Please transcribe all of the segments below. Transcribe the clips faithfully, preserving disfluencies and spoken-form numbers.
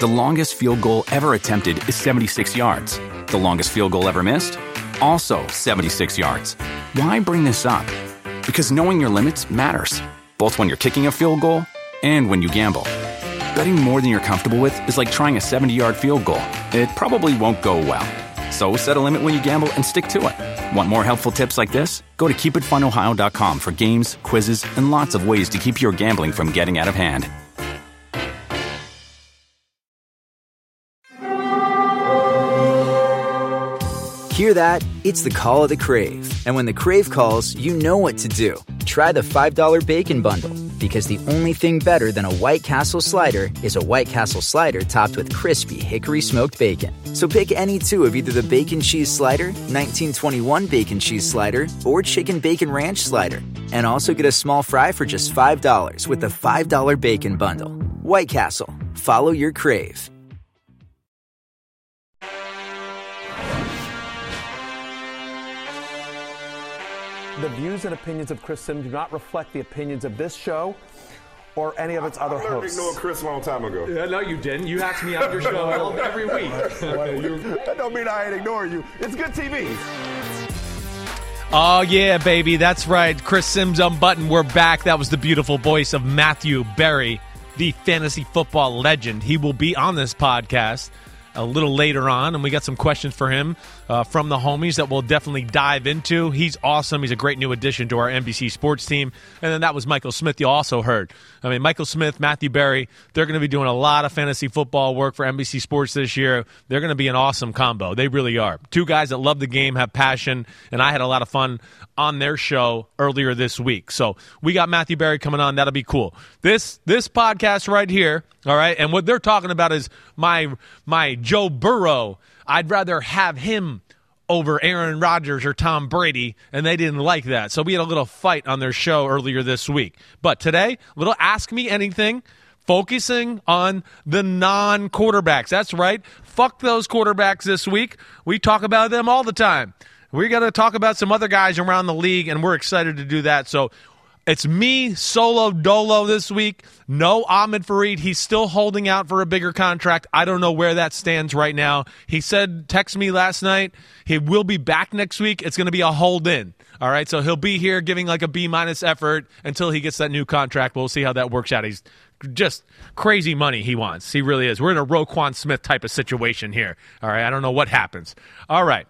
The longest field goal ever attempted is seventy-six yards. The longest field goal ever missed? Also seventy-six yards. Why bring this up? Because knowing your limits matters, both when you're kicking a field goal and when you gamble. Betting more than you're comfortable with is like trying a seventy-yard field goal. It probably won't go well. So set a limit when you gamble and stick to it. Want more helpful tips like this? Go to keep it fun ohio dot com for games, quizzes, and lots of ways to keep your gambling from getting out of hand. Hear that? It's the call of the Crave. And when the Crave calls, you know what to do. Try the five dollar Bacon Bundle. Because the only thing better than a White Castle slider is a White Castle slider topped with crispy hickory smoked bacon. So pick any two of either the Bacon Cheese Slider, nineteen twenty-one Bacon Cheese Slider, or Chicken Bacon Ranch Slider. And also get a small fry for just five dollars with the five dollar Bacon Bundle. White Castle. Follow your crave. The views and opinions of Chris Sims do not reflect the opinions of this show or any of its other I learned hosts. to ignore Chris a long time ago. Yeah, no, you didn't. You asked me on your show all, every week. That don't mean I ain't ignoring you. It's good T V. Oh, yeah, baby. That's right. Chris Sims Unbuttoned. We're back. That was the beautiful voice of Matthew Berry, the fantasy football legend. He will be on this podcast a little later on, and we got some questions for him uh, from the homies that we'll definitely dive into. He's awesome. He's a great new addition to our N B C Sports team. And then that was Michael Smith you also heard. I mean, Michael Smith, Matthew Berry, they're going to be doing a lot of fantasy football work for N B C Sports this year. They're going to be an awesome combo. They really are. Two guys that love the game, have passion, and I had a lot of fun on their show earlier this week. So we got Matthew Berry coming on. That'll be cool. This this podcast right here, all right, and what they're talking about is my my Joe Burrow. I'd rather have him over Aaron Rodgers or Tom Brady, and they didn't like that. So we had a little fight on their show earlier this week. But today, little Ask Me Anything, focusing on the non-quarterbacks. That's right. Fuck those quarterbacks this week. We talk about them all the time. We're going to talk about some other guys around the league, and we're excited to do that. So it's me, solo dolo this week. No Ahmed Fareed. He's still holding out for a bigger contract. I don't know where that stands right now. He said, text me last night, he will be back next week. It's going to be a hold in. All right, so he'll be here giving like a B-minus effort until he gets that new contract. We'll see how that works out. He's just crazy money he wants. He really is. We're in a Roquan Smith type of situation here. All right, I don't know what happens. All right.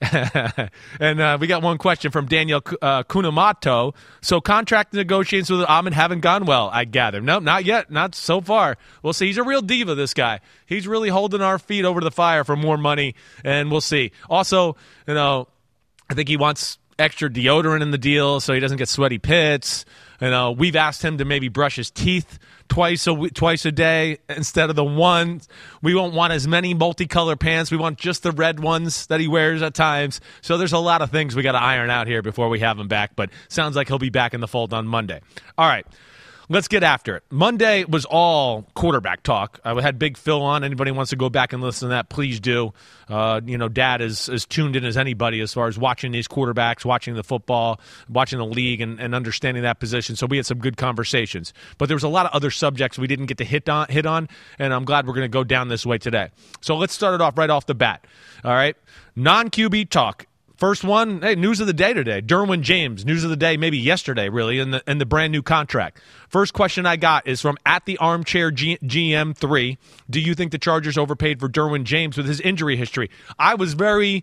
and uh, we got one question from Daniel uh, Kunamato. So contract negotiations with Ahmed haven't gone well, I gather. No, not yet. Not so far. We'll see. He's a real diva, this guy. He's really holding our feet over the fire for more money, and we'll see. Also, you know, I think he wants extra deodorant in the deal so he doesn't get sweaty pits. You know, we've asked him to maybe brush his teeth twice a week, twice a day instead of the one. We won't want as many multicolored pants. We want just the red ones that he wears at times. So there's a lot of things we got to iron out here before we have him back. But sounds like he'll be back in the fold on Monday. All right. Let's get after it. Monday was all quarterback talk. I had Big Phil on. Anybody wants to go back and listen to that, please do. Uh, you know, Dad is as tuned in as anybody as far as watching these quarterbacks, watching the football, watching the league, and, and understanding that position. So we had some good conversations. But there was a lot of other subjects we didn't get to hit on, hit on and I'm glad we're going to go down this way today. So let's start it off right off the bat. All right? Non-Q B talk. First one, hey, news of the day today. Derwin James, news of the day, maybe yesterday, really, in the in the brand new contract. First question I got is from at the armchair G- GM three. Do you think the Chargers overpaid for Derwin James with his injury history? I was very,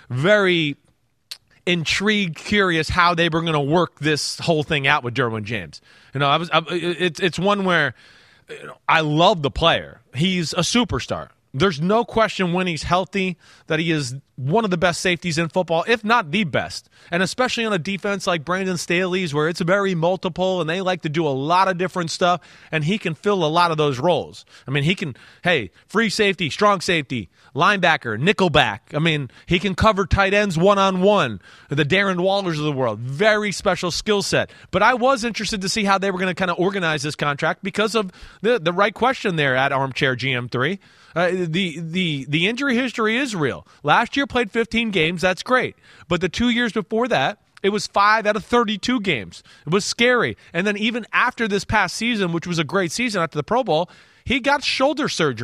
very intrigued, curious how they were going to work this whole thing out with Derwin James. You know, I was. I, it's it's one where you know, I love the player. He's a superstar. There's no question when he's healthy that he is one of the best safeties in football, if not the best. And especially on a defense like Brandon Staley's where it's very multiple and they like to do a lot of different stuff, and he can fill a lot of those roles. I mean, he can, hey, free safety, strong safety, linebacker, nickelback. I mean, he can cover tight ends one-on-one, the Darren Wallers of the world. Very special skill set. But I was interested to see how they were going to kind of organize this contract because of the, the right question there at Armchair G M three. Uh, the the the injury history is real. Last year played fifteen games. That's great. But the two years before that, it was five out of thirty-two games. It was scary. And then even after this past season, which was a great season after the Pro Bowl, he got shoulder surgery.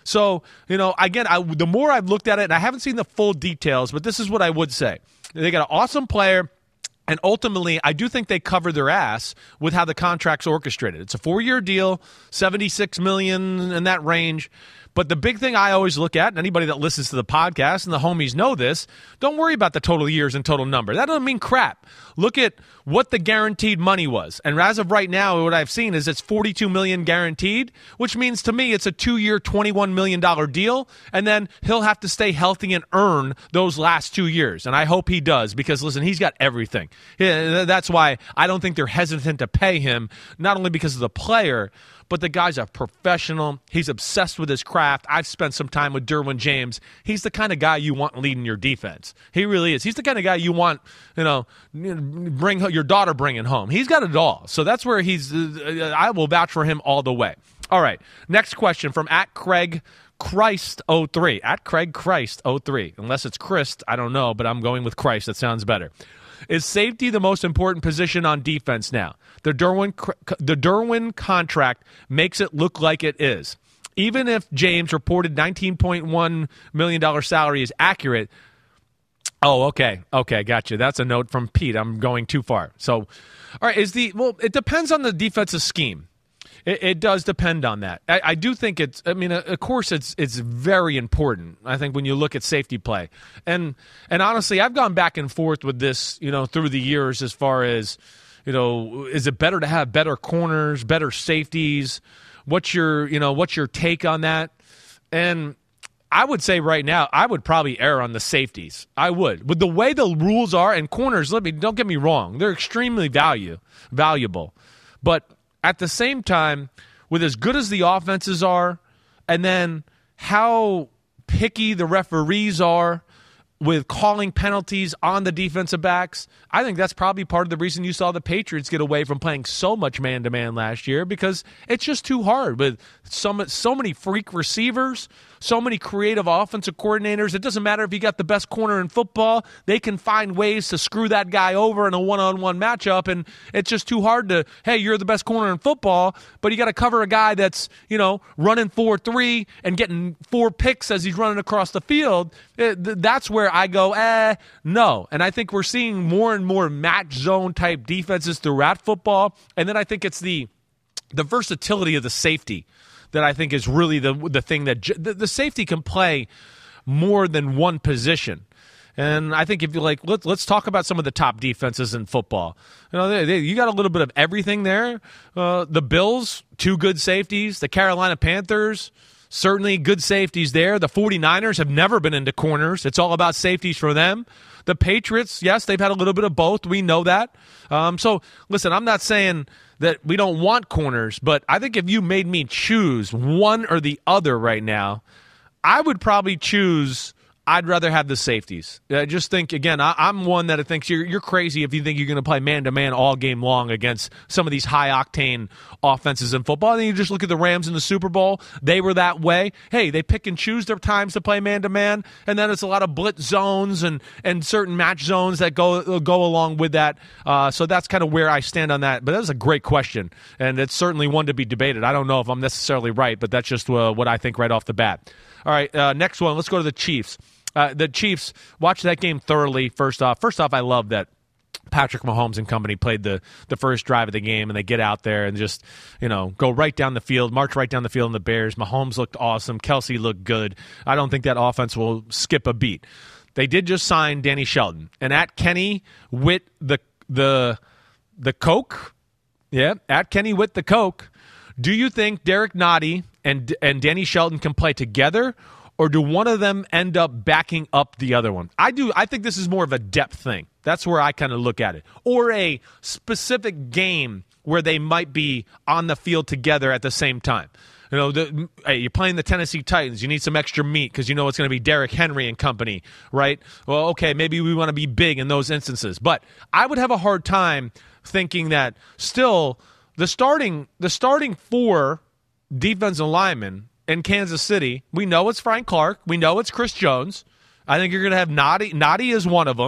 So, you know, again, I, the more I've looked at it, and I haven't seen the full details, but this is what I would say. They got an awesome player. And ultimately, I do think they cover their ass with how the contract's orchestrated. It's a four-year deal, seventy-six million dollars in that range. But the big thing I always look at, and anybody that listens to the podcast and the homies know this, don't worry about the total years and total number. That doesn't mean crap. Look at what the guaranteed money was. And as of right now, what I've seen is it's forty-two million dollars guaranteed, which means to me it's a two-year, twenty-one million dollars deal. And then he'll have to stay healthy and earn those last two years. And I hope he does because, listen, he's got everything. Yeah, that's why I don't think they're hesitant to pay him, not only because of the player, but the guy's a professional. He's obsessed with his craft. I've spent some time with Derwin James. He's the kind of guy you want leading your defense. He really is. He's the kind of guy you want, you know, bring your daughter bringing home. He's got it all. So that's where he's, uh, I will vouch for him all the way. All right, next question from at Craig Christ oh three. At Craig Christ oh three. Unless it's Christ, I don't know, but I'm going with Christ. That sounds better. Is safety the most important position on defense now? The Derwin, the Derwin contract makes it look like it is. Even if James' reported nineteen point one million dollars salary is accurate. Oh, okay. Okay, gotcha. That's a note from Pete. I'm going too far. So, all right, is the well, it depends on the defensive scheme. It, it does depend on that. I, I do think it's, I mean, of course, it's it's very important, I think, when you look at safety play. And and honestly, I've gone back and forth with this, you know, through the years as far as, you know, is it better to have better corners, better safeties? What's your, you know, what's your take on that? And I would say right now, I would probably err on the safeties. I would. With the way the rules are, and corners, let me, don't get me wrong, they're extremely value, valuable. But at the same time, with as good as the offenses are, and then how picky the referees are with calling penalties on the defensive backs, I think that's probably part of the reason you saw the Patriots get away from playing so much man-to-man last year, because it's just too hard with so, so many freak receivers, so many creative offensive coordinators. It doesn't matter if you got the best corner in football. They can find ways to screw that guy over in a one-on-one matchup, and it's just too hard to, hey, you're the best corner in football, but you got to cover a guy that's, you know, running four three and getting four picks as he's running across the field. It, that's where I go, eh, no. And I think we're seeing more and more match zone type defenses throughout football. And then I think it's the the versatility of the safety that I think is really the the thing that the, the safety can play more than one position. And I think if you like, let's let's talk about some of the top defenses in football. You know, they, they, you got a little bit of everything there. Uh, the Bills, two good safeties. The Carolina Panthers, certainly good safeties there. The 49ers have never been into corners. It's all about safeties for them. The Patriots, yes, they've had a little bit of both. We know that. Um, so, listen, I'm not saying that we don't want corners, but I think if you made me choose one or the other right now, I would probably choose I'd rather have the safeties. I just think, again, I, I'm one that thinks you're, you're crazy if you think you're going to play man-to-man all game long against some of these high-octane offenses in football. And then you just look at the Rams in the Super Bowl. They were that way. Hey, they pick and choose their times to play man-to-man, and then it's a lot of blitz zones and, and certain match zones that go go along with that. Uh, so that's kind of where I stand on that. But that's a great question, and it's certainly one to be debated. I don't know if I'm necessarily right, but that's just uh, what I think right off the bat. All right, uh, next one. Let's go to the Chiefs. Uh, the Chiefs, watched that game thoroughly, first off. First off, I love that Patrick Mahomes and company played the, the first drive of the game, and they get out there and just, you know, go right down the field, march right down the field in the Bears. Mahomes looked awesome. Kelsey looked good. I don't think that offense will skip a beat. They did just sign Danny Shelton. And at Kenny Witt the the the Coke, yeah, at Kenny Witt the Coke, do you think Derek Nottie and and Danny Shelton can play together, or do one of them end up backing up the other one? I do. I think this is more of a depth thing. That's where I kind of look at it. Or a specific game where they might be on the field together at the same time. You know, the, hey, you're playing the Tennessee Titans. You need some extra meat because you know it's going to be Derrick Henry and company, right? Well, okay, maybe we want to be big in those instances. But I would have a hard time thinking that still the starting the starting four defensive linemen in Kansas City, we know it's Frank Clark. We know it's Chris Jones. I think you're going to have Nottie. Nottie is one of them.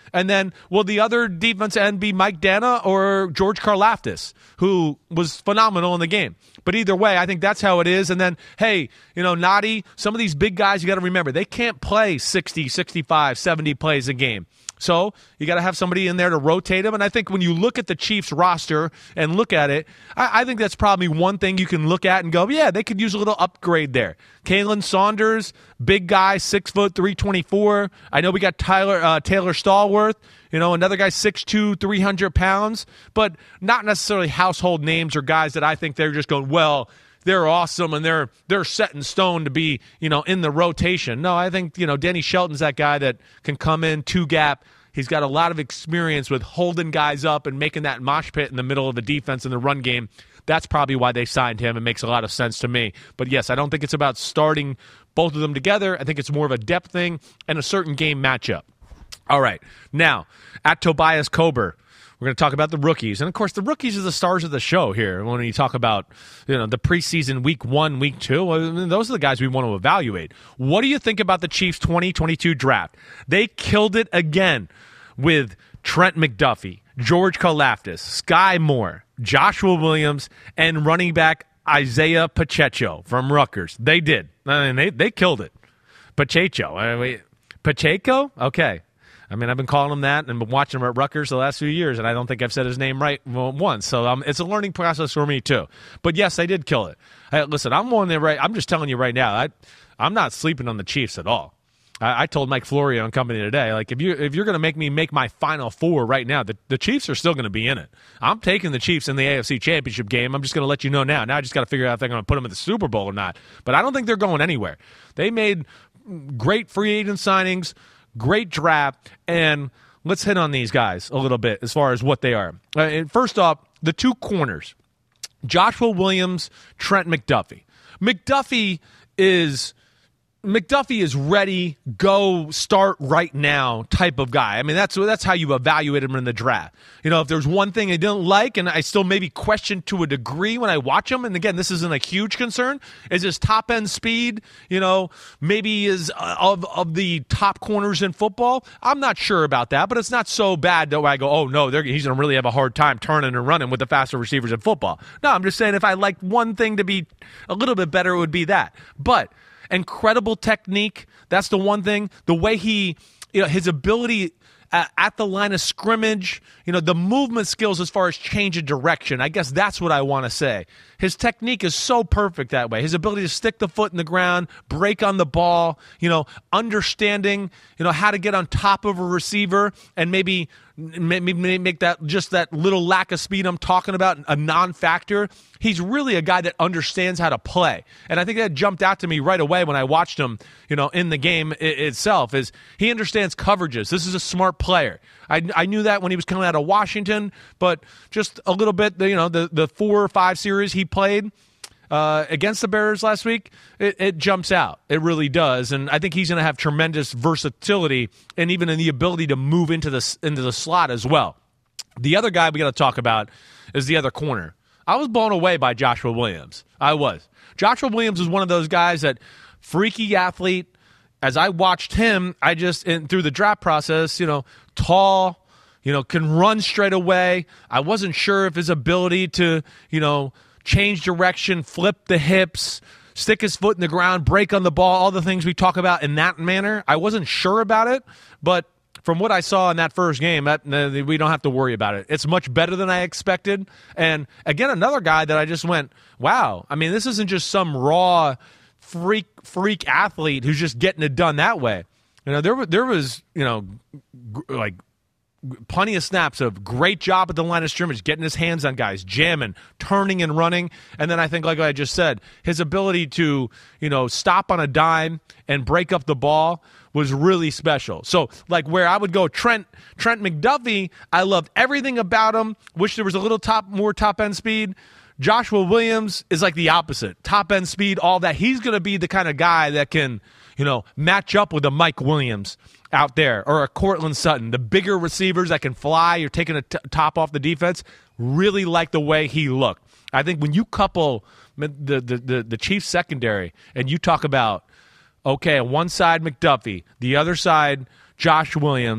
And then will the other defense end be Mike Dana or George Karlaftis, who was phenomenal in the game? But either way, I think that's how it is. And then, hey, you know, Nadi, some of these big guys, you got to remember, they can't play sixty, sixty-five, seventy plays a game. So you got to have somebody in there to rotate them. And I think when you look at the Chiefs roster and look at it, I, I think that's probably one thing you can look at and go, yeah, they could use a little upgrade there. Kalen Saunders, big guy, six foot, three twenty-four. I know we got Tyler uh, Taylor Stallworth, you know, another guy, six two, three hundred pounds, but not necessarily household names or guys that I think they're just going, well, they're awesome and they're they're set in stone to be, you know, in the rotation. No, I think, you know, Denny Shelton's that guy that can come in, two gap. He's got a lot of experience with holding guys up and making that mosh pit in the middle of the defense in the run game. That's probably why they signed him. It makes a lot of sense to me. But yes, I don't think it's about starting both of them together. I think it's more of a depth thing and a certain game matchup. All right. Now, at Tobias Kober, we're going to talk about the rookies. And, of course, the rookies are the stars of the show here. When you talk about, you know, the preseason week one, week two, well, those are the guys we want to evaluate. What do you think about the Chiefs' twenty twenty-two draft? They killed it again with Trent McDuffie, George Karlaftis, Sky Moore, Joshua Williams, and running back Isaiah Pacheco from Rutgers. They did. I mean, they, they killed it. Pacheco. I mean, Pacheco? Okay. I mean, I've been calling him that and been watching him at Rutgers the last few years, and I don't think I've said his name right once. So um, it's a learning process for me, too. But, yes, they did kill it. Hey, listen, I'm one there right. I'm just telling you right now, I, I'm not sleeping on the Chiefs at all. I, I told Mike Florio and company today, like, if, you, if you're going to make me make my Final Four right now, the, the Chiefs are still going to be in it. I'm taking the Chiefs in the A F C Championship game. I'm just going to let you know now. Now I just got to figure out if they're going to put them in the Super Bowl or not. But I don't think they're going anywhere. They made great free agent signings, great draft, and let's hit on these guys a little bit as far as what they are. Uh, and first off, the two corners, Joshua Williams, Trent McDuffie. McDuffie is McDuffie is ready, go, start right now type of guy. I mean, that's that's how you evaluate him in the draft. You know, if there's one thing I didn't like, and I still maybe question to a degree when I watch him, and again, this isn't a huge concern, is his top-end speed, you know, maybe is uh, of, of the top corners in football. I'm not sure about that, but it's not so bad that I go, oh, no, he's going to really have a hard time turning and running with the faster receivers in football. No, I'm just saying if I liked one thing to be a little bit better, it would be that. But incredible technique. That's the one thing. The way he, you know, his ability at, at the line of scrimmage, you know, the movement skills as far as change of direction. I guess that's what I want to say. His technique is so perfect that way. His ability to stick the foot in the ground, break on the ball, you know, understanding, you know, how to get on top of a receiver and maybe maybe make that just that little lack of speed I'm talking about a non-factor. He's really a guy that understands how to play. And I think that jumped out to me right away when I watched him, you know, in the game I- itself, is he understands coverages. This is a smart player. I, I knew that when he was coming out of Washington, but just a little bit, you know, the, the four or five series he played uh, against the Bears last week, it, it jumps out. It really does. And I think he's going to have tremendous versatility and even in the ability to move into the, into the slot as well. The other guy we got to talk about is the other corner. I was blown away by Joshua Williams. I was. Joshua Williams is one of those guys that freaky athlete. As I watched him, I just, in, through the draft process, you know, tall, you know, can run straight away. I wasn't sure if his ability to, you know, change direction, flip the hips, stick his foot in the ground, break on the ball, all the things we talk about in that manner. I wasn't sure about it, but from what I saw in that first game, that, we don't have to worry about it. It's much better than I expected. And again, another guy that I just went, wow. I mean, this isn't just some raw freak freak athlete who's just getting it done that way. You know, there there was, you know, like plenty of snaps of great job at the line of scrimmage, getting his hands on guys, jamming, turning and running. And then I think, like I just said, his ability to, you know, stop on a dime and break up the ball was really special. So, like, where I would go, Trent Trent McDuffie, I loved everything about him. Wish there was a little top, more top-end speed. Joshua Williams is like the opposite. Top-end speed, all that. He's going to be the kind of guy that can, you know, match up with a Mike Williams out there or a Cortland Sutton. The bigger receivers that can fly, you're taking a t- top off the defense. Really like the way he looked. I think when you couple the, the, the, the Chiefs secondary and you talk about, okay, on one side McDuffie, the other side Josh Williams,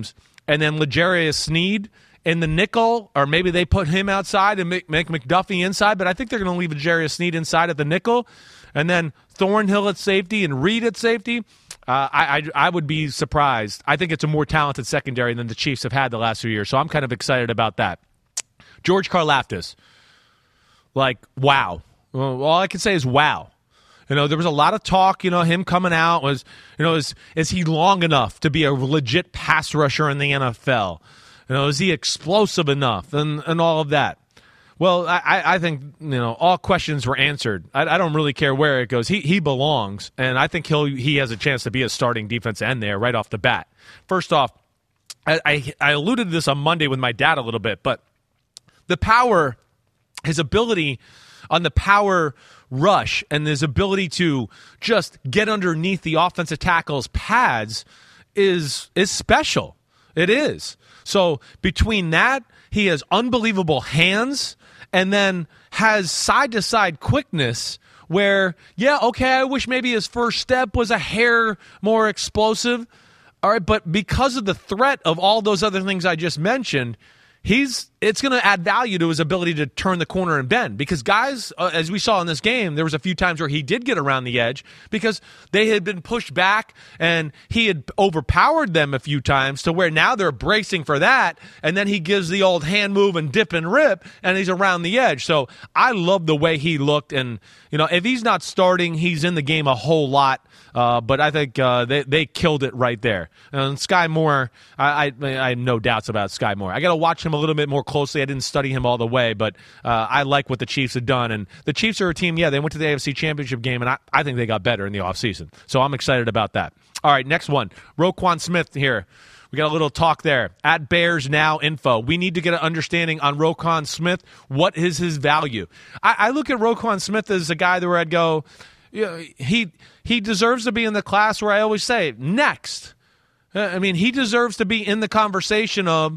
and then L'Jarius Sneed in the nickel, or maybe they put him outside and make, make McDuffie inside, but I think they're going to leave L'Jarius Sneed inside at the nickel, and then Thornhill at safety and Reed at safety. Uh, I, I I would be surprised. I think it's a more talented secondary than the Chiefs have had the last few years, so I'm kind of excited about that. George Karlaftis, like, wow. Well, all I can say is wow. You know, there was a lot of talk, you know, him coming out was, you know, is is he long enough to be a legit pass rusher in the N F L? You know, is he explosive enough and, and all of that? Well, I, I think, you know, all questions were answered. I, I don't really care where it goes. He he belongs, and I think he'll he has a chance to be a starting defense end there right off the bat. First off, I, I, I alluded to this on Monday with my dad a little bit, but the power, his ability on the power rush and his ability to just get underneath the offensive tackle's pads is is special. It is. So between that, he has unbelievable hands and then has side-to-side quickness where, yeah, okay, I wish maybe his first step was a hair more explosive. All right, but because of the threat of all those other things I just mentioned, he's it's going to add value to his ability to turn the corner and bend, because guys, uh, as we saw in this game, there was a few times where he did get around the edge because they had been pushed back and he had overpowered them a few times to where now they're bracing for that, and then he gives the old hand move and dip and rip, and he's around the edge. So I love the way he looked, and you know, if he's not starting, he's in the game a whole lot. Uh, but I think uh, they they killed it right there. And Sky Moore, I, I I have no doubts about Sky Moore. I got to watch him a little bit more closely. I didn't study him all the way, but uh, I like what the Chiefs have done. And the Chiefs are a team, yeah, they went to the A F C Championship game, and I, I think they got better in the offseason. So I'm excited about that. All right, next one. Roquan Smith here. We got a little talk there. At Bears Now Info. We need to get an understanding on Roquan Smith. What is his value? I, I look at Roquan Smith as a guy where I'd go, you know, he he deserves to be in the class where I always say, next. I mean, he deserves to be in the conversation of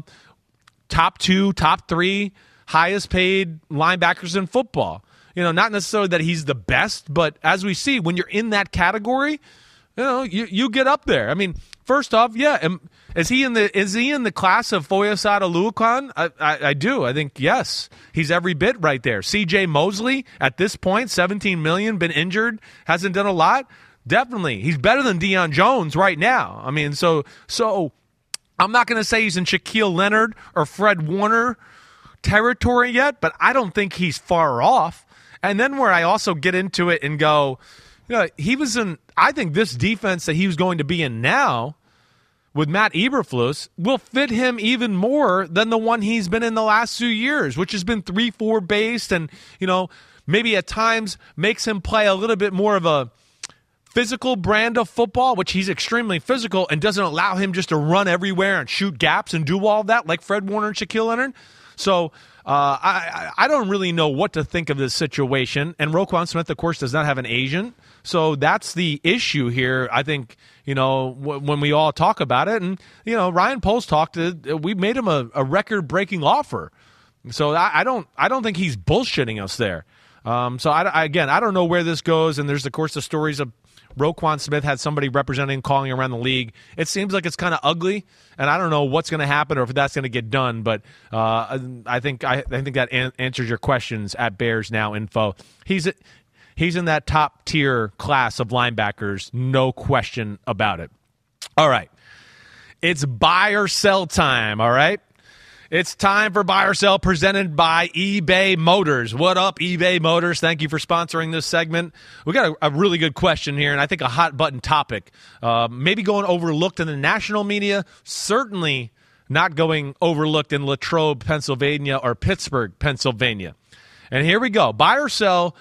top two, top three, highest paid linebackers in football. You know, not necessarily that he's the best, but as we see, when you're in that category, you know, you, you get up there. I mean, first off, yeah, am, is he in the is he in the class of Foyesade Oluokun? I, I, I do. I think yes, he's every bit right there. C J Mosley at this point, seventeen million, been injured, hasn't done a lot. Definitely, he's better than Deion Jones right now. I mean, so so I'm not going to say he's in Shaquille Leonard or Fred Warner territory yet, but I don't think he's far off. And then where I also get into it and go, you know, he was in, I think this defense that he was going to be in now with Matt Eberflus will fit him even more than the one he's been in the last few years, which has been three four based and, you know, maybe at times makes him play a little bit more of a physical brand of football, which he's extremely physical, and doesn't allow him just to run everywhere and shoot gaps and do all of that like Fred Warner and Shaquille Leonard. So uh, I, I don't really know what to think of this situation. And Roquan Smith, of course, does not have an agent. So that's the issue here, I think, you know, w- when we all talk about it. And, you know, Ryan Poles talked to, we made him a, a record-breaking offer. So I, I don't I don't think he's bullshitting us there. Um, so, I, I, again, I don't know where this goes. And there's, of course, the stories of Roquan Smith had somebody representing, calling around the league. It seems like it's kind of ugly, and I don't know what's going to happen or if that's going to get done. But uh, I think I, I think that an- answers your questions at Bears Now Info. He's he's in that top tier class of linebackers, no question about it. All right, it's buy or sell time. All right. It's time for Buy or Sell, presented by eBay Motors. What up, eBay Motors? Thank you for sponsoring this segment. We got a, a really good question here, and I think a hot-button topic. Uh, maybe going overlooked in the national media, certainly not going overlooked in Latrobe, Pennsylvania, or Pittsburgh, Pennsylvania. And here we go. Buy or sell,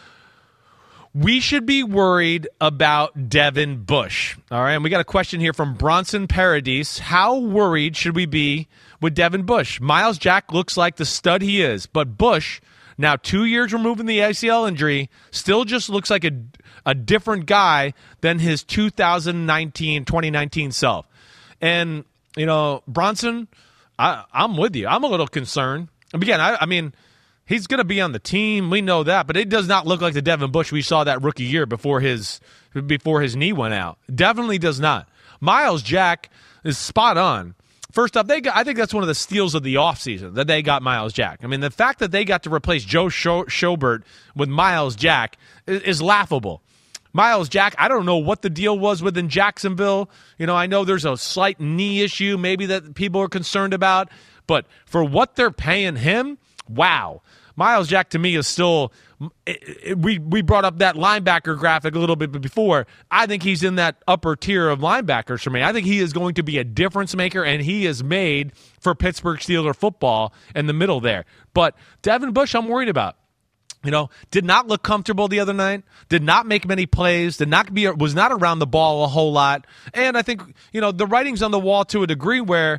we should be worried about Devin Bush. All right, and we got a question here from Bronson Paradis. How worried should we be with Devin Bush? Miles Jack looks like the stud he is, but Bush, now two years removed from the A C L injury, still just looks like a, a different guy than his two thousand nineteen, twenty nineteen self. And, you know, Bronson, I, I'm with you. I'm a little concerned. Again, I, I mean, he's going to be on the team. We know that, but it does not look like the Devin Bush we saw that rookie year before his before his knee went out. Definitely does not. Miles Jack is spot on. First off, they got, I think that's one of the steals of the offseason, that they got Myles Jack. I mean, the fact that they got to replace Joe Schobert with Myles Jack is, is laughable. Myles Jack, I don't know what the deal was within Jacksonville. You know, I know there's a slight knee issue maybe that people are concerned about, but for what they're paying him, wow. Myles Jack to me is still it, it, we we brought up that linebacker graphic a little bit before. I think he's in that upper tier of linebackers for me. I think he is going to be a difference maker, and he is made for Pittsburgh Steelers football in the middle there. But Devin Bush, I'm worried about. You know, did not look comfortable the other night, did not make many plays, did not be was not around the ball a whole lot. And I think, you know, the writing's on the wall to a degree where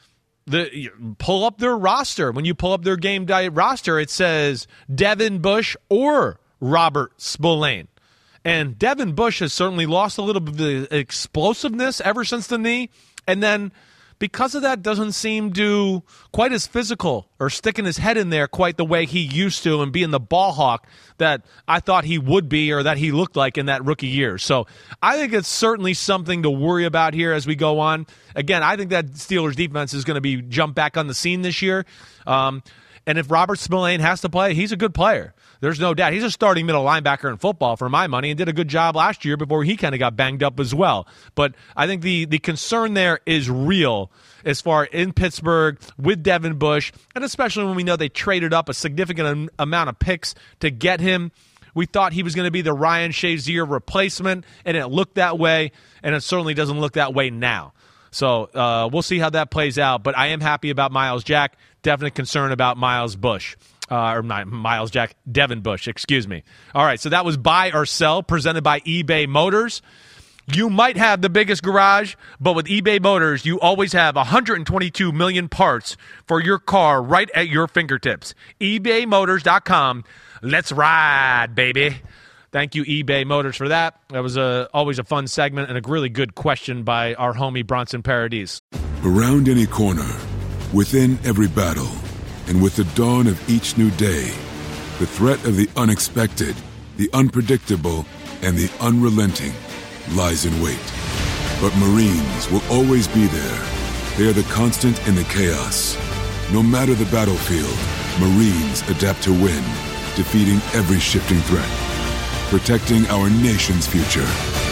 the you pull up their roster. When you pull up their game diet roster, it says Devin Bush or Robert Spillane. And Devin Bush has certainly lost a little bit of the explosiveness ever since the knee. And then because of that, doesn't seem to quite as physical or sticking his head in there quite the way he used to and being the ball hawk that I thought he would be or that he looked like in that rookie year. So I think it's certainly something to worry about here as we go on. Again, I think that Steelers defense is going to be jump back on the scene this year. Um, and if Robert Spillane has to play, he's a good player. There's no doubt. He's a starting middle linebacker in football for my money and did a good job last year before he kind of got banged up as well. But I think the, the concern there is real as far in Pittsburgh with Devin Bush, and especially when we know they traded up a significant amount of picks to get him. We thought he was going to be the Ryan Shazier replacement, and it looked that way, and it certainly doesn't look that way now. So uh, we'll see how that plays out. But I am happy about Myles Jack. Definite concern about Myles Bush. Uh, or not Myles Jack, Devin Bush, excuse me. All right, so that was Buy or Sell, presented by eBay Motors. You might have the biggest garage, but with eBay Motors, you always have one hundred twenty-two million parts for your car right at your fingertips. ebay motors dot com. Let's ride, baby. Thank you, eBay Motors, for that. That was a, always a fun segment and a really good question by our homie Bronson Paradis. Around any corner, within every battle, and with the dawn of each new day, the threat of the unexpected, the unpredictable, and the unrelenting lies in wait. But Marines will always be there. They are the constant in the chaos. No matter the battlefield, Marines adapt to win, defeating every shifting threat, protecting our nation's future.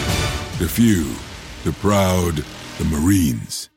The few, the proud, the Marines.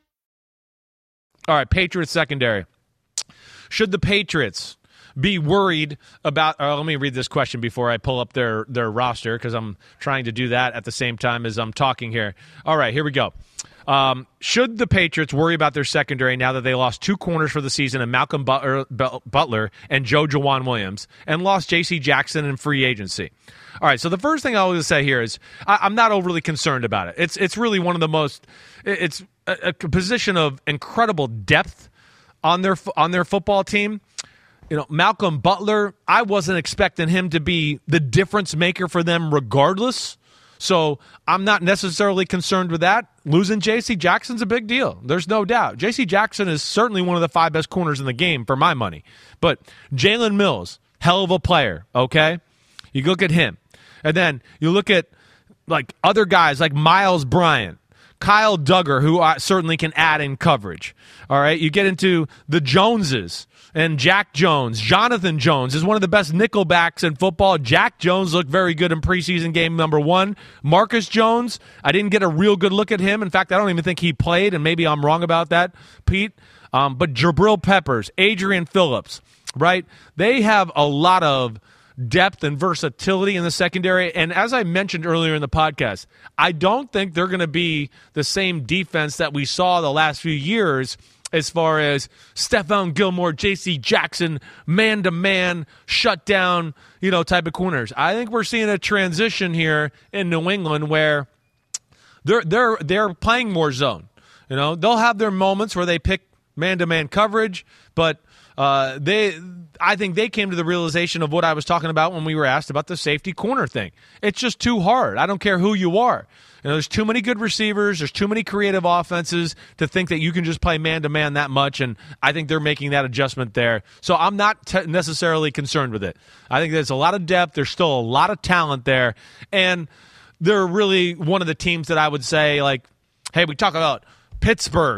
All right, Patriots secondary. Should the Patriots be worried about uh, – let me read this question before I pull up their, their roster because I'm trying to do that at the same time as I'm talking here. All right, here we go. Um, should the Patriots worry about their secondary now that they lost two corners for the season in Malcolm Butler, Butler and Joe Jawan Williams and lost J C Jackson in free agency? All right, so the first thing I want to say here is I, I'm not overly concerned about it. It's, it's really one of the most – it's a, a position of incredible depth on their on their football team. You know, Malcolm Butler, I wasn't expecting him to be the difference maker for them regardless. So I'm not necessarily concerned with that. Losing J C Jackson's a big deal. There's no doubt. J C Jackson is certainly one of the five best corners in the game for my money. But Jalen Mills, hell of a player, okay? You look at him. And then you look at like other guys like Miles Bryant, Kyle Duggar, who certainly can add in coverage. All right, you get into the Joneses and Jack Jones. Jonathan Jones is one of the best nickelbacks in football. Jack Jones looked very good in preseason game number one. Marcus Jones, I didn't get a real good look at him. In fact, I don't even think he played, and maybe I'm wrong about that, Pete. Um, but Jabril Peppers, Adrian Phillips, right? They have a lot of depth and versatility in the secondary. And as I mentioned earlier in the podcast, I don't think they're going to be the same defense that we saw the last few years as far as Stephon Gilmore, J C Jackson, man-to-man, shutdown, you know, type of corners. I think we're seeing a transition here in New England where they're they're they're playing more zone. You know, they'll have their moments where they pick man-to-man coverage, but Uh, they, I think they came to the realization of what I was talking about when we were asked about the safety corner thing. It's just too hard. I don't care who you are. You know, there's too many good receivers. There's too many creative offenses to think that you can just play man-to-man that much, and I think they're making that adjustment there. So I'm not te- necessarily concerned with it. I think there's a lot of depth. There's still a lot of talent there, and they're really one of the teams that I would say, like, hey, we talk about Pittsburgh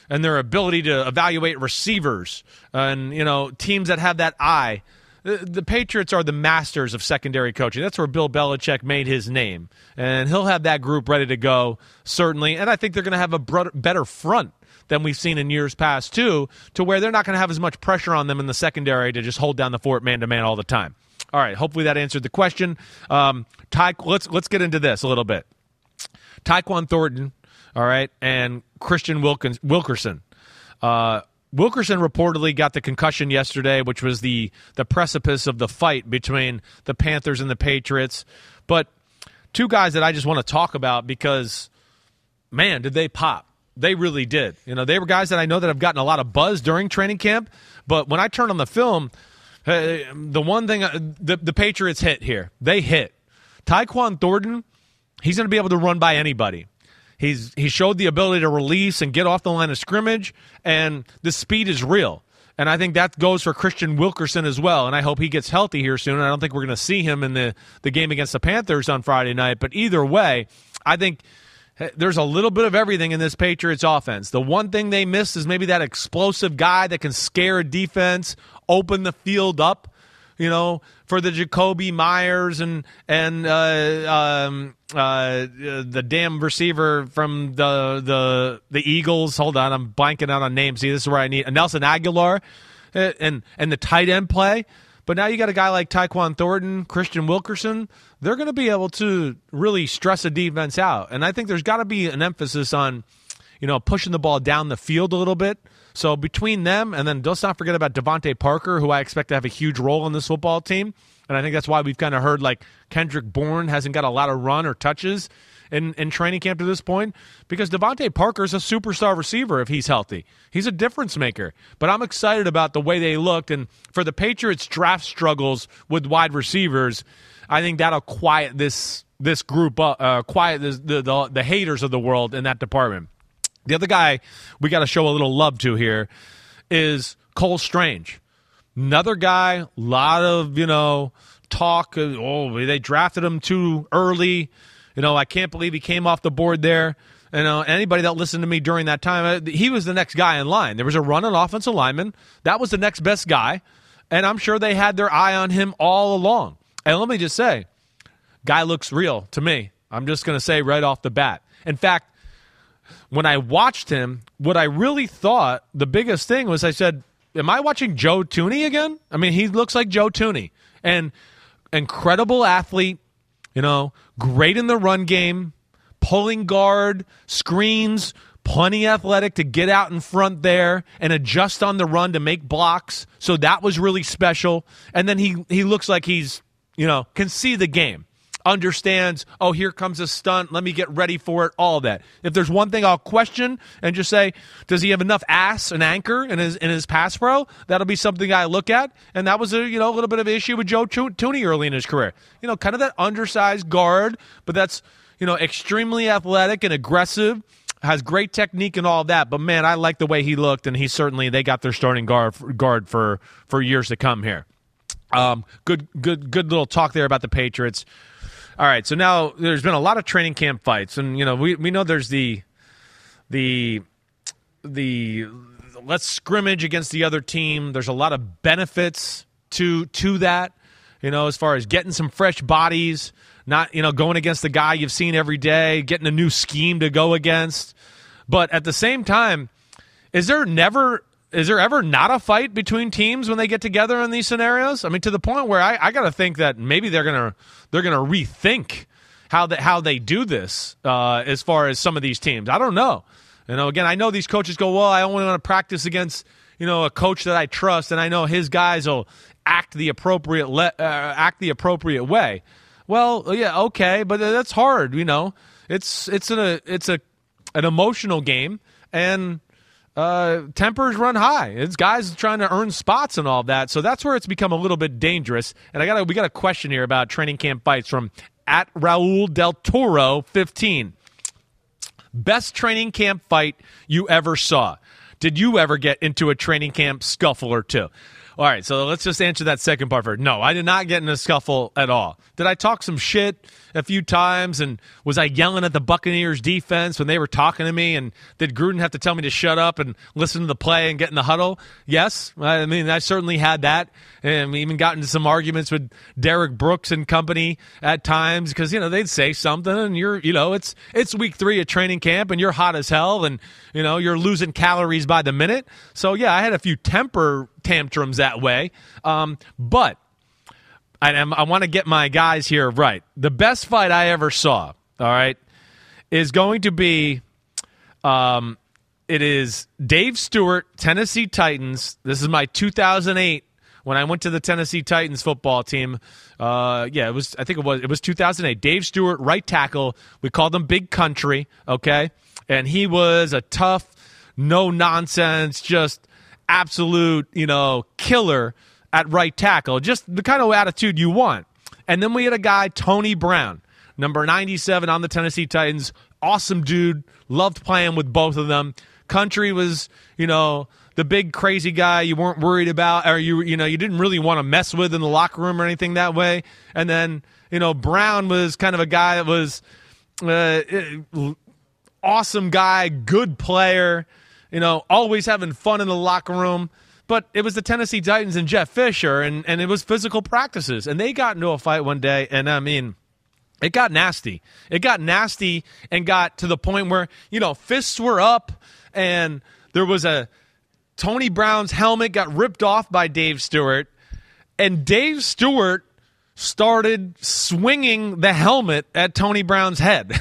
and their ability to evaluate receivers and, you know, teams that have that eye. The, the Patriots are the masters of secondary coaching. That's where Bill Belichick made his name. And he'll have that group ready to go, certainly. And I think they're going to have a br- better front than we've seen in years past, too, to where they're not going to have as much pressure on them in the secondary to just hold down the fort man-to-man all the time. All right, hopefully that answered the question. Um, Ty, let's let's get into this a little bit. Tyquan Thornton, all right, and Christian Wilkins, Wilkerson. Uh, Wilkerson reportedly got the concussion yesterday, which was the, the precipice of the fight between the Panthers and the Patriots. But two guys that I just want to talk about because, man, did they pop. They really did. You know, they were guys that I know that have gotten a lot of buzz during training camp. But when I turn on the film, uh, the one thing, uh, the, the Patriots hit here. They hit. Tyquan Thornton, he's going to be able to run by anybody. He's he showed the ability to release and get off the line of scrimmage, and the speed is real. And I think that goes for Christian Wilkerson as well, and I hope he gets healthy here soon. I don't think we're going to see him in the, the game against the Panthers on Friday night, but either way, I think there's a little bit of everything in this Patriots offense. The one thing they miss is maybe that explosive guy that can scare a defense, open the field up, you know, for the Jacoby Myers and and uh, um, uh, the damn receiver from the the the Eagles. Hold on, I'm blanking out on names. See, this is where I need Nelson Aguilar and and the tight end play. But now you got a guy like Tyquan Thornton, Christian Wilkerson. They're going to be able to really stress a defense out, and I think there's got to be an emphasis on, you know, pushing the ball down the field a little bit. So between them, and then let's not forget about Devontae Parker, who I expect to have a huge role in this football team. And I think that's why we've kind of heard like Kendrick Bourne hasn't got a lot of run or touches in, in training camp to this point, because Devontae Parker is a superstar receiver if he's healthy. He's a difference maker. But I'm excited about the way they looked. And for the Patriots' draft struggles with wide receivers, I think that'll quiet this this group up, uh, quiet this, the, the the haters of the world in that department. The other guy we got to show a little love to here is Cole Strange. Another guy, a lot of, you know, talk. Oh, they drafted him too early. You know, I can't believe he came off the board there. You know, anybody that listened to me during that time, he was the next guy in line. There was a run on offensive lineman. That was the next best guy. And I'm sure they had their eye on him all along. And let me just say, guy looks real to me. I'm just going to say right off the bat. In fact, when I watched him, what I really thought the biggest thing was I said, am I watching Joe Thuney again? I mean, he looks like Joe Thuney. And incredible athlete, you know, great in the run game, pulling guard, screens, plenty athletic to get out in front there and adjust on the run to make blocks. So that was really special. And then he, he looks like he's, you know, can see the game. Understands, oh, here comes a stunt, let me get ready for it, all that. If there's one thing I'll question and just say, does he have enough ass and anchor in his in his pass pro? That'll be something I look at. And that was a you know a little bit of an issue with Joe Thuney early in his career. You know, kind of that undersized guard, but that's, you know, extremely athletic and aggressive, has great technique and all of that. But man, I like the way he looked, and he certainly they got their starting guard guard for for years to come here. Um, good good good little talk there about the Patriots. All right, so now there's been a lot of training camp fights, and you know we, we know there's the the the let's scrimmage against the other team. There's a lot of benefits to to that, you know, as far as getting some fresh bodies, not you know going against the guy you've seen every day, getting a new scheme to go against. But at the same time, is there never is there ever not a fight between teams when they get together in these scenarios? I mean, to the point where I, I got to think that maybe they're gonna they're gonna rethink how they, how they do this uh, as far as some of these teams. I don't know. You know, again, I know these coaches go, well, I only want to practice against you know a coach that I trust, and I know his guys will act the appropriate le- uh, act the appropriate way. Well, yeah, okay, but that's hard. You know, it's it's a it's a an emotional game, and Uh, tempers run high. It's guys trying to earn spots and all that. So that's where it's become a little bit dangerous. And I got we got a question here about training camp fights from at Raul Del Toro fifteen. Best training camp fight you ever saw? Did you ever get into a training camp scuffle or two? All right, so let's just answer that second part first. No, I did not get in a scuffle at all. Did I talk some shit a few times? And was I yelling at the Buccaneers defense when they were talking to me? And did Gruden have to tell me to shut up and listen to the play and get in the huddle? Yes. I mean, I certainly had that. And we even got into some arguments with Derek Brooks and company at times because, you know, they'd say something and you're, you know, it's it's week three of training camp and you're hot as hell and, you know, you're losing calories by the minute. So, yeah, I had a few temper tantrums that way. Um, but I, I want to get my guys here right. The best fight I ever saw, all right, is going to be um, it is Dave Stewart, Tennessee Titans. This is my two thousand eight when I went to the Tennessee Titans football team. Uh, yeah, it was. I think it was. It was two thousand eight. Dave Stewart, right tackle. We called him Big Country. Okay, and he was a tough, no nonsense, just absolute, you know, killer at right tackle. Just the kind of attitude you want. And then we had a guy, Tony Brown, number ninety-seven on the Tennessee Titans. Awesome dude. Loved playing with both of them. Country was, you know, the big crazy guy you weren't worried about, or you you know you didn't really want to mess with in the locker room or anything that way. And then, you know, Brown was kind of a guy that was uh, awesome guy, good player, you know, always having fun in the locker room. But it was the Tennessee Titans and Jeff Fisher, and, and it was physical practices. And they got into a fight one day, and I mean, it got nasty. It got nasty and got to the point where, you know, fists were up, and there was a Tony Brown's helmet got ripped off by Dave Stewart, and Dave Stewart started swinging the helmet at Tony Brown's head,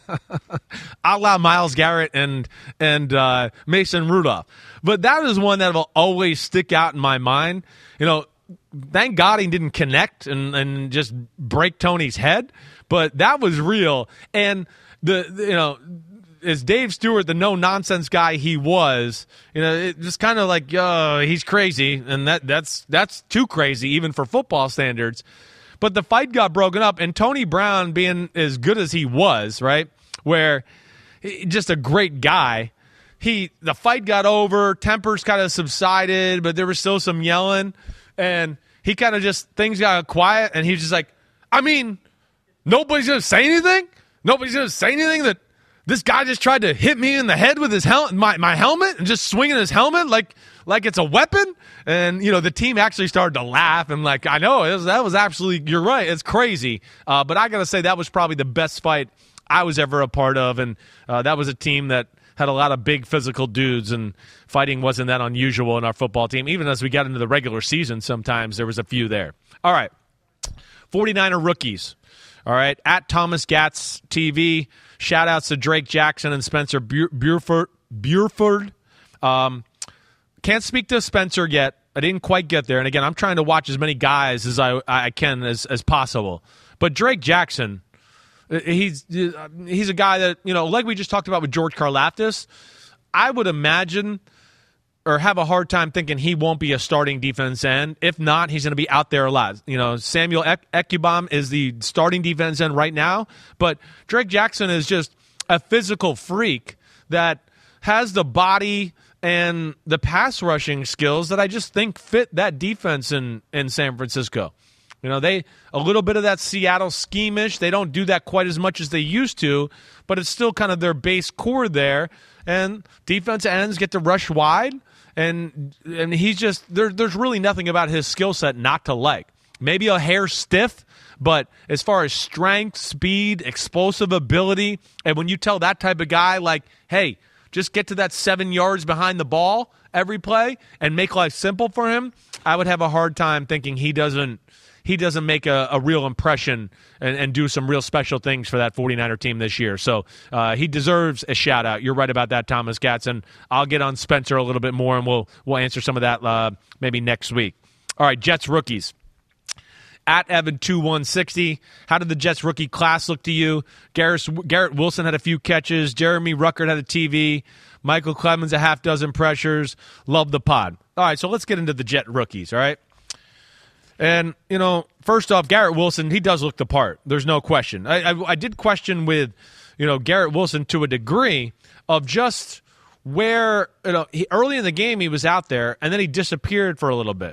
a la Myles Garrett and and uh, Mason Rudolph. But that is one that will always stick out in my mind. You know, thank God he didn't connect and, and just break Tony's head, but that was real. And the, the you know. As Dave Stewart, the no-nonsense guy he was, you know, it just kind of like, uh, he's crazy, and that that's that's too crazy even for football standards. But the fight got broken up, and Tony Brown, being as good as he was, right, where he, just a great guy, he the fight got over, tempers kind of subsided, but there was still some yelling, and he kind of just, things got quiet, and he was just like, I mean, nobody's going to say anything? Nobody's going to say anything that this guy just tried to hit me in the head with his hel- my, my helmet and just swinging his helmet like like it's a weapon? And, you know, the team actually started to laugh. And, like, I know, it was, that was absolutely, you're right, it's crazy. Uh, but I got to say, that was probably the best fight I was ever a part of. And uh, that was a team that had a lot of big physical dudes, and fighting wasn't that unusual in our football team. Even as we got into the regular season, sometimes there was a few there. All right, forty-niner rookies. All right, at Thomas Gatz T V. Shout-outs to Drake Jackson and Spencer Burford. Burford. Um, can't speak to Spencer yet. I didn't quite get there. And, again, I'm trying to watch as many guys as I, I can as, as possible. But Drake Jackson, he's he's a guy that, you know, like we just talked about with George Karlaftis, I would imagine or have a hard time thinking he won't be a starting defense end. If not, he's going to be out there a lot. You know, Samuel Ekubam is the starting defense end right now, but Drake Jackson is just a physical freak that has the body and the pass rushing skills that I just think fit that defense in, in San Francisco. You know, they a little bit of that Seattle scheme-ish. They don't do that quite as much as they used to, but it's still kind of their base core there. And defense ends get to rush wide. And and he's just there. There's really nothing about his skill set not to like. Maybe a hair stiff, but as far as strength, speed, explosive ability, and when you tell that type of guy, like, hey, just get to that seven yards behind the ball every play and make life simple for him, I would have a hard time thinking he doesn't he doesn't make a, a real impression and, and do some real special things for that forty-niner team this year. So uh, he deserves a shout-out. You're right about that, Thomas Gatson. I'll get on Spencer a little bit more, and we'll we'll answer some of that uh, maybe next week. All right, Jets rookies. At Evan two one sixty, how did the Jets rookie class look to you? Garrett, Garrett Wilson had a few catches. Jeremy Ruckert had a T V. Michael Clemens a half dozen pressures. Love the pod. All right, so let's get into the Jet rookies, all right? And, you know, first off, Garrett Wilson, he does look the part. There's no question. I, I, I did question with, you know, Garrett Wilson to a degree of just where, you know, he, early in the game he was out there, and then he disappeared for a little bit.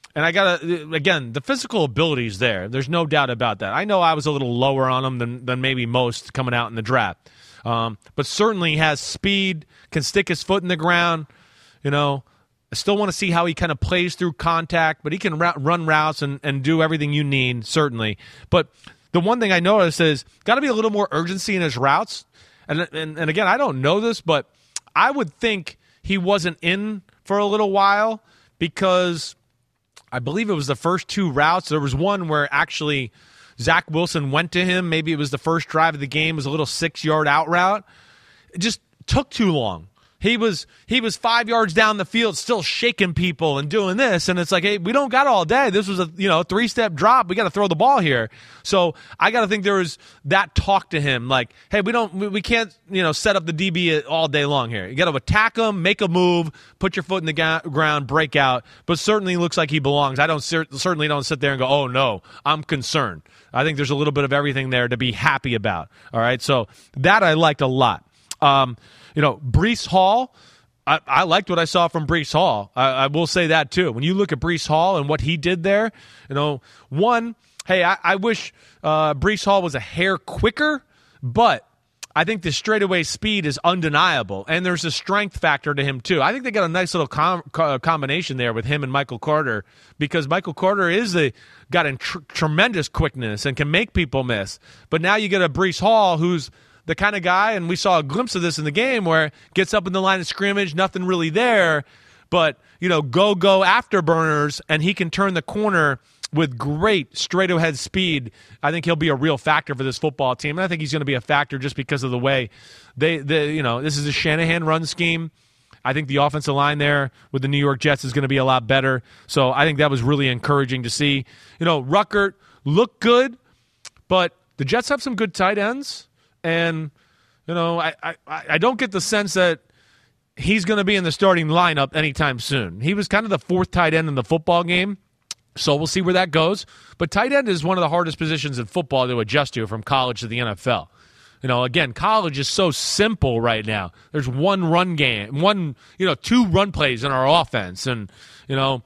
And I got to, again, the physical ability is there. There's no doubt about that. I know I was a little lower on him than, than maybe most coming out in the draft. Um, but certainly has speed, can stick his foot in the ground. You know, I still want to see how he kind of plays through contact, but he can ra- run routes and, and do everything you need, certainly. But the one thing I noticed is got to be a little more urgency in his routes. And, and, and again, I don't know this, but I would think he wasn't in for a little while because I believe it was the first two routes. There was one where actually Zach Wilson went to him. Maybe it was the first drive of the game. It was a little six-yard out route. It just took too long. He was he was five yards down the field still shaking people and doing this, and it's like, hey, we don't got all day. This was a you know three-step drop. We got to throw the ball here. So I got to think there was that talk to him, like, hey, we don't we can't you know set up the D B all day long here. You got to attack him, make a move, put your foot in the ga- ground, break out. But certainly looks like he belongs. I don't certainly don't sit there and go, oh no, I'm concerned. I think there's a little bit of everything there to be happy about. All right, so that I liked a lot. Um, You know, Breece Hall, I, I liked what I saw from Breece Hall. I, I will say that, too. When you look at Breece Hall and what he did there, you know, one, hey, I, I wish uh, Breece Hall was a hair quicker, but I think the straightaway speed is undeniable, and there's a strength factor to him, too. I think they got a nice little com- co- combination there with him and Michael Carter because Michael Carter is a, got a tr- tremendous quickness and can make people miss. But now you get a Breece Hall who's the kind of guy, and we saw a glimpse of this in the game where gets up in the line of scrimmage, nothing really there, but, you know, go-go afterburners, and he can turn the corner with great straight-ahead speed. I think he'll be a real factor for this football team, and I think he's going to be a factor just because of the way they, they, you know, this is a Shanahan run scheme. I think the offensive line there with the New York Jets is going to be a lot better, so I think that was really encouraging to see. You know, Ruckert looked good, but the Jets have some good tight ends. And, you know, I, I, I don't get the sense that he's going to be in the starting lineup anytime soon. He was kind of the fourth tight end in the football game, so we'll see where that goes. But tight end is one of the hardest positions in football to adjust to from college to the N F L. You know, again, college is so simple right now. There's one run game, one, you know, two run plays in our offense. And, you know,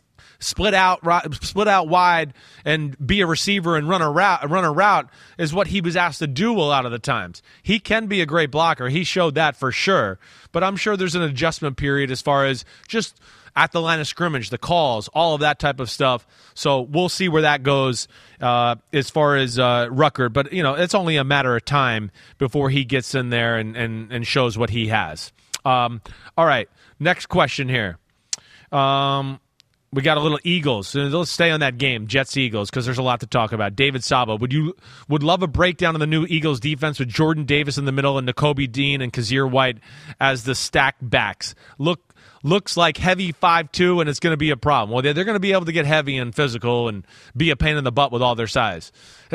split out split out wide and be a receiver and run a route run a route is what he was asked to do a lot of the times. He can be a great blocker. He showed that for sure. But I'm sure there's an adjustment period as far as just at the line of scrimmage, the calls, all of that type of stuff. So we'll see where that goes uh, as far as uh, Ruckert. But, you know, it's only a matter of time before he gets in there and, and, and shows what he has. Um, all right, next question here. Um We got a little Eagles. So let's stay on that game, Jets-Eagles, because there's a lot to talk about. David Saba, would you would love a breakdown of the new Eagles defense with Jordan Davis in the middle and Nakobe Dean and Kazir White as the stacked backs? Look, looks like heavy five two, and it's going to be a problem. Well, they're, they're going to be able to get heavy and physical and be a pain in the butt with all their size.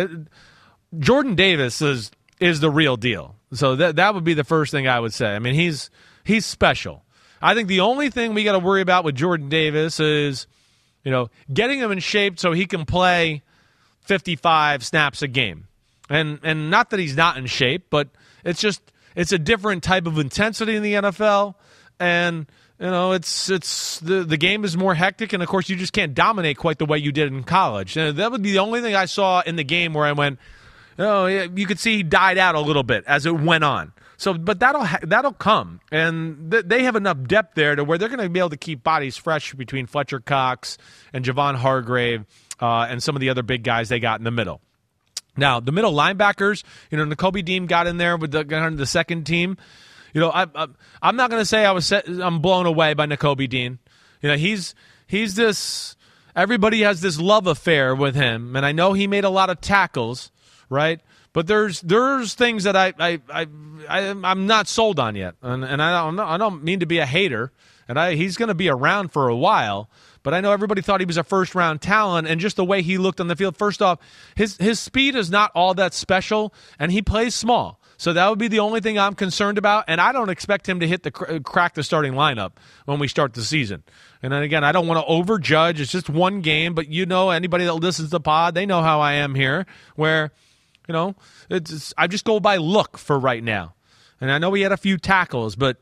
Jordan Davis is is the real deal. So that that would be the first thing I would say. I mean, he's he's special. I think the only thing we got to worry about with Jordan Davis is, you know, getting him in shape so he can play fifty-five snaps a game. And and not that he's not in shape, but it's just it's a different type of intensity in the N F L. And, you know, it's it's the the game is more hectic, and of course you just can't dominate quite the way you did in college. And that would be the only thing I saw in the game where I went, oh, you could see he died out a little bit as it went on. So, but that'll ha- that'll come, and th- they have enough depth there to where they're going to be able to keep bodies fresh between Fletcher Cox and Javon Hargrave uh, and some of the other big guys they got in the middle. Now, the middle linebackers, you know, Nakobe Dean got in there with the, the second team. You know, I, I, I'm not going to say I was set, I'm blown away by Nakobe Dean. You know, he's he's this. Everybody has this love affair with him, and I know he made a lot of tackles, right? But there's there's things that I I, I, I I'm not sold on yet, and and I don't I don't mean to be a hater, and I he's going to be around for a while. But I know everybody thought he was a first round talent, and just the way he looked on the field. First off, his his speed is not all that special, and he plays small. So that would be the only thing I'm concerned about, and I don't expect him to hit the crack the starting lineup when we start the season. And then again, I don't want to overjudge. It's just one game, but you know, anybody that listens to the pod, they know how I am here, where. You know, it's, I just go by look for right now. And I know he had a few tackles, but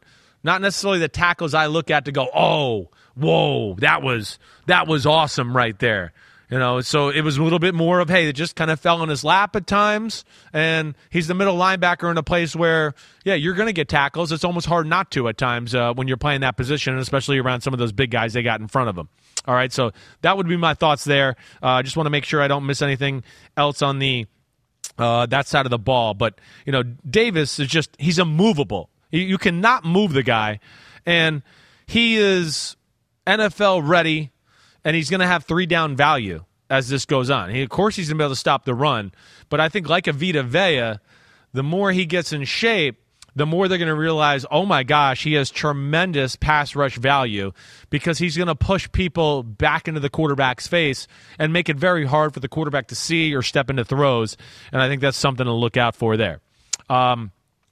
Not necessarily the tackles I look at to go, oh, whoa, that was that was awesome right there. You know, so it was a little bit more of, hey, it just kind of fell in his lap at times, and he's the middle linebacker in a place where, yeah, you're going to get tackles. It's almost hard not to at times uh, when you're playing that position, especially around some of those big guys they got in front of him. All right, so that would be my thoughts there. I uh, just want to make sure I don't miss anything else on the uh, that side of the ball. But, you know, Davis is just, he's immovable. You, you cannot move the guy, and he is N F L ready. And he's going to have three-down value as this goes on. He, of course, he's going to be able to stop the run. But I think like a Vita Vea, the more he gets in shape, the more they're going to realize, oh, my gosh, he has tremendous pass rush value because he's going to push people back into the quarterback's face and make it very hard for the quarterback to see or step into throws. And I think that's something to look out for there. Um,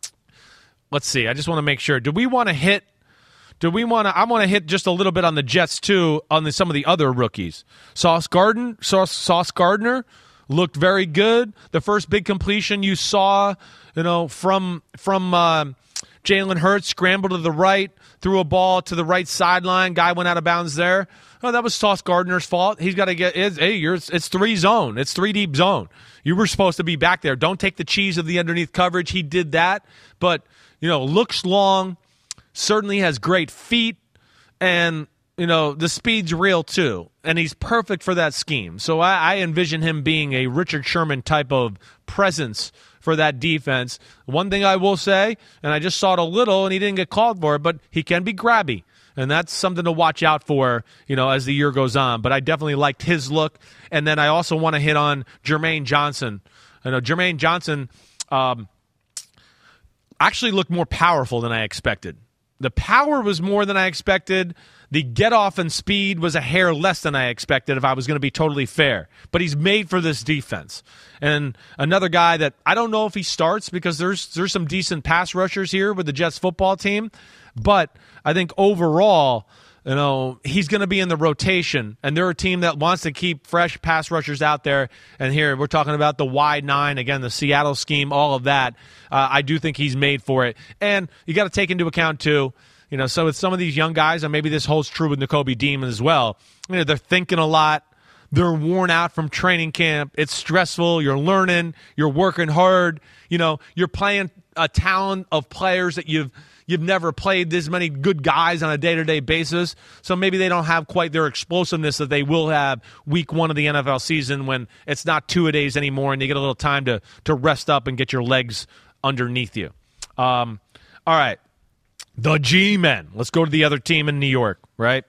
let's see. I just want to make sure. Do we want to hit Do we want to? I want to hit just a little bit on the Jets too, on the, some of the other rookies. Sauce Gardner, Sauce, Sauce Gardner looked very good. The first big completion you saw, you know, from from uh, Jalen Hurts, scrambled to the right, threw a ball to the right sideline. Guy went out of bounds there. Oh, that was Sauce Gardner's fault. He's got to get. It's, hey, you're, it's three zone. It's three deep zone. You were supposed to be back there. Don't take the cheese of the underneath coverage. He did that, but you know, looks long. Certainly has great feet, and, you know, the speed's real too, and he's perfect for that scheme. So I, I envision him being a Richard Sherman type of presence for that defense. One thing I will say, and I just saw it a little, and he didn't get called for it, but he can be grabby, and that's something to watch out for, you know, as the year goes on. But I definitely liked his look, and then I also want to hit on Jermaine Johnson. I know Jermaine Johnson um, actually looked more powerful than I expected. The power was more than I expected. The get-off and speed was a hair less than I expected, if I was going to be totally fair. But he's made for this defense. And another guy that I don't know if he starts because there's there's some decent pass rushers here with the Jets football team. But I think overall, you know, he's going to be in the rotation. And they're a team that wants to keep fresh pass rushers out there. And here we're talking about the wide nine, again, the Seattle scheme, all of that. Uh, I do think he's made for it. And you got to take into account, too, you know, so with some of these young guys, and maybe this holds true with Nakobe Dean as well, you know, they're thinking a lot. They're worn out from training camp. It's stressful. You're learning. You're working hard. You know, you're playing a talent of players that you've You've never played this many good guys on a day-to-day basis, so maybe they don't have quite their explosiveness that they will have week one of the N F L season when it's not two-a-days anymore and you get a little time to, to rest up and get your legs underneath you. Um, all right, the G-Men. Let's go to the other team in New York, right?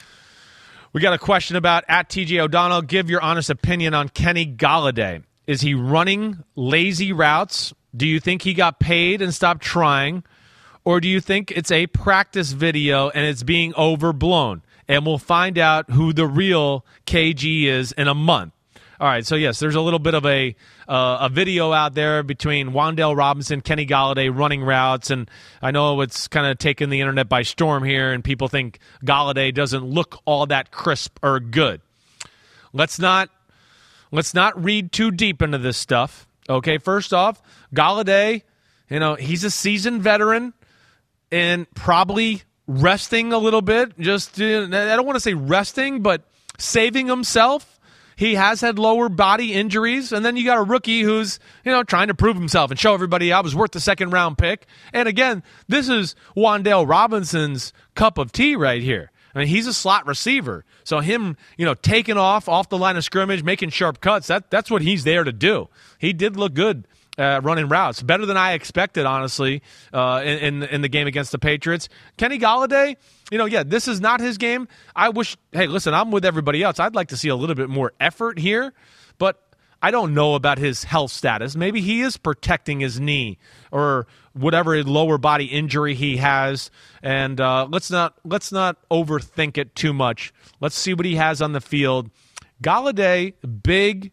We got a question about, at T J O'Donnell, give your honest opinion on Kenny Golladay. Is he running lazy routes? Do you think he got paid and stopped trying? Or do you think it's a practice video and it's being overblown? And we'll find out who the real K G is in a month. All right, so yes, there's a little bit of a uh, a video out there between Wan'Dale Robinson, Kenny Golladay running routes, and I know it's kind of taken the internet by storm here, and people think Golladay doesn't look all that crisp or good. Let's not let's not read too deep into this stuff. Okay, first off, Golladay, you know, he's a seasoned veteran. And probably resting a little bit. Just, uh, I don't want to say resting, but saving himself. He has had lower body injuries. And then you got a rookie who's, you know, trying to prove himself and show everybody I was worth the second round pick. And again, this is Wan'Dale Robinson's cup of tea right here. I mean, he's a slot receiver. So him, you know, taking off off the line of scrimmage, making sharp cuts, that that's what he's there to do. He did look good. Uh, running routes. Better than I expected, honestly, uh, in, in in the game against the Patriots. Kenny Golladay, you know, yeah, this is not his game. I wish, hey, listen, I'm with everybody else. I'd like to see a little bit more effort here, but I don't know about his health status. Maybe he is protecting his knee or whatever lower body injury he has, and uh, let's not let's not overthink it too much. Let's see what he has on the field. Golladay, big.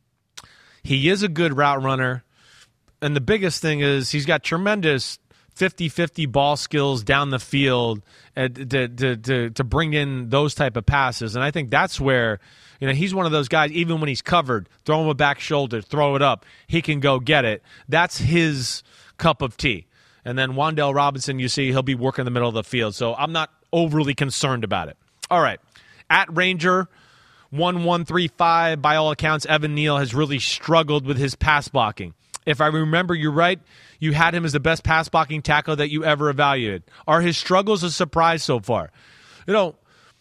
He is a good route runner. And the biggest thing is he's got tremendous fifty-fifty ball skills down the field to, to, to, to bring in those type of passes. And I think that's where, you know, he's one of those guys, even when he's covered, throw him a back shoulder, throw it up, he can go get it. That's his cup of tea. And then Wan'Dale Robinson, you see, he'll be working in the middle of the field. So I'm not overly concerned about it. All right. At Ranger, one one three five, by all accounts, Evan Neal has really struggled with his pass blocking. If I remember you right, you had him as the best pass blocking tackle that you ever evaluated. Are his struggles a surprise so far? You know,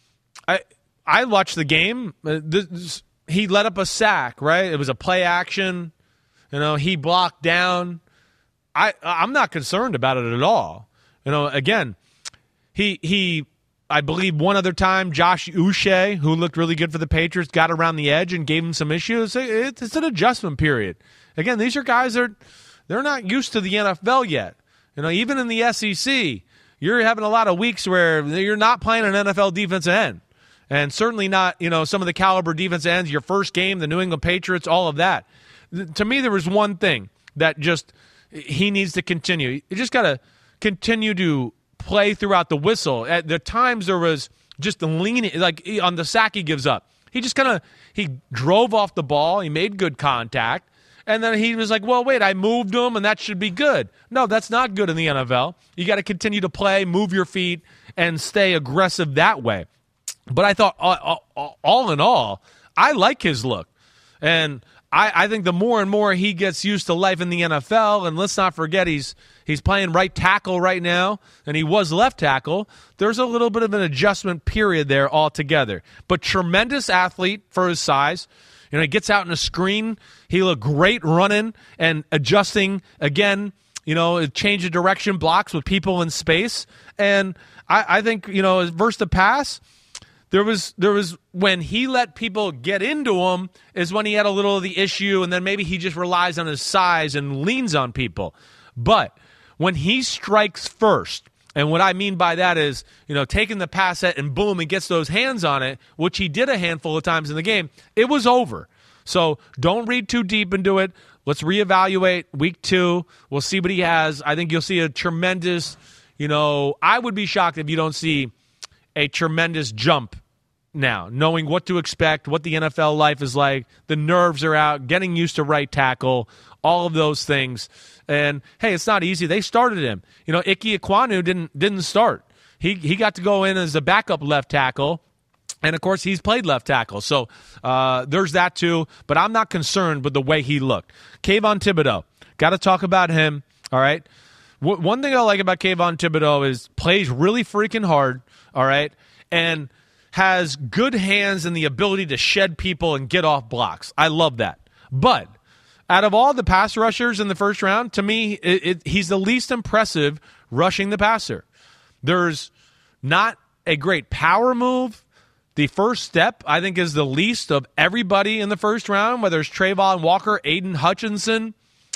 I I watched the game. Uh, this, he let up a sack, right? It was a play action. You know, he blocked down. I, I'm not concerned about it at all. You know, again, he, he, I believe one other time, Josh Uche, who looked really good for the Patriots, got around the edge and gave him some issues. It, it's an adjustment period. Again, these are guys that are, they're not used to the N F L yet. You know, even in the S E C, you're having a lot of weeks where you're not playing an N F L defensive end. And certainly not, you know, some of the caliber defensive ends, your first game, the New England Patriots, all of that. To me, there was one thing that just he needs to continue. You just got to continue to play throughout the whistle. At the times there was just the leaning, like on the sack he gives up. He just kind of, he drove off the ball. He made good contact. And then he was like, well, wait, I moved him, and that should be good. No, that's not good in the N F L. You got to continue to play, move your feet, and stay aggressive that way. But I thought, all, all, all in all, I like his look. And I, I think the more and more he gets used to life in the N F L, and let's not forget he's he's playing right tackle right now, and he was left tackle, there's a little bit of an adjustment period there altogether. But tremendous athlete for his size. You know, he gets out in a screen. He looked great running and adjusting, again, you know, change of direction blocks with people in space. And I, I think, you know, versus the pass, There was there was when he let people get into him is when he had a little of the issue, and then maybe he just relies on his size and leans on people. But when he strikes first, and what I mean by that is, you know, taking the pass set and boom, and gets those hands on it, which he did a handful of times in the game, it was over. So don't read too deep into it. Let's reevaluate week two. We'll see what he has. I think you'll see a tremendous, you know, I would be shocked if you don't see a tremendous jump now, knowing what to expect, what the N F L life is like, the nerves are out, getting used to right tackle, all of those things. And, hey, it's not easy. They started him. You know, Ike Ekwonu didn't didn't start. He he got to go in as a backup left tackle, and, of course, he's played left tackle. So uh, there's that, too. But I'm not concerned with the way he looked. Kayvon Thibodeaux, got to talk about him, all right? W- one thing I like about Kayvon Thibodeaux is plays really freaking hard, all right, and has good hands and the ability to shed people and get off blocks. I love that. But out of all the pass rushers in the first round, to me, it, it, he's the least impressive rushing the passer. There's not a great power move. The first step, I think, is the least of everybody in the first round, whether it's Trayvon Walker, Aiden Hutchinson,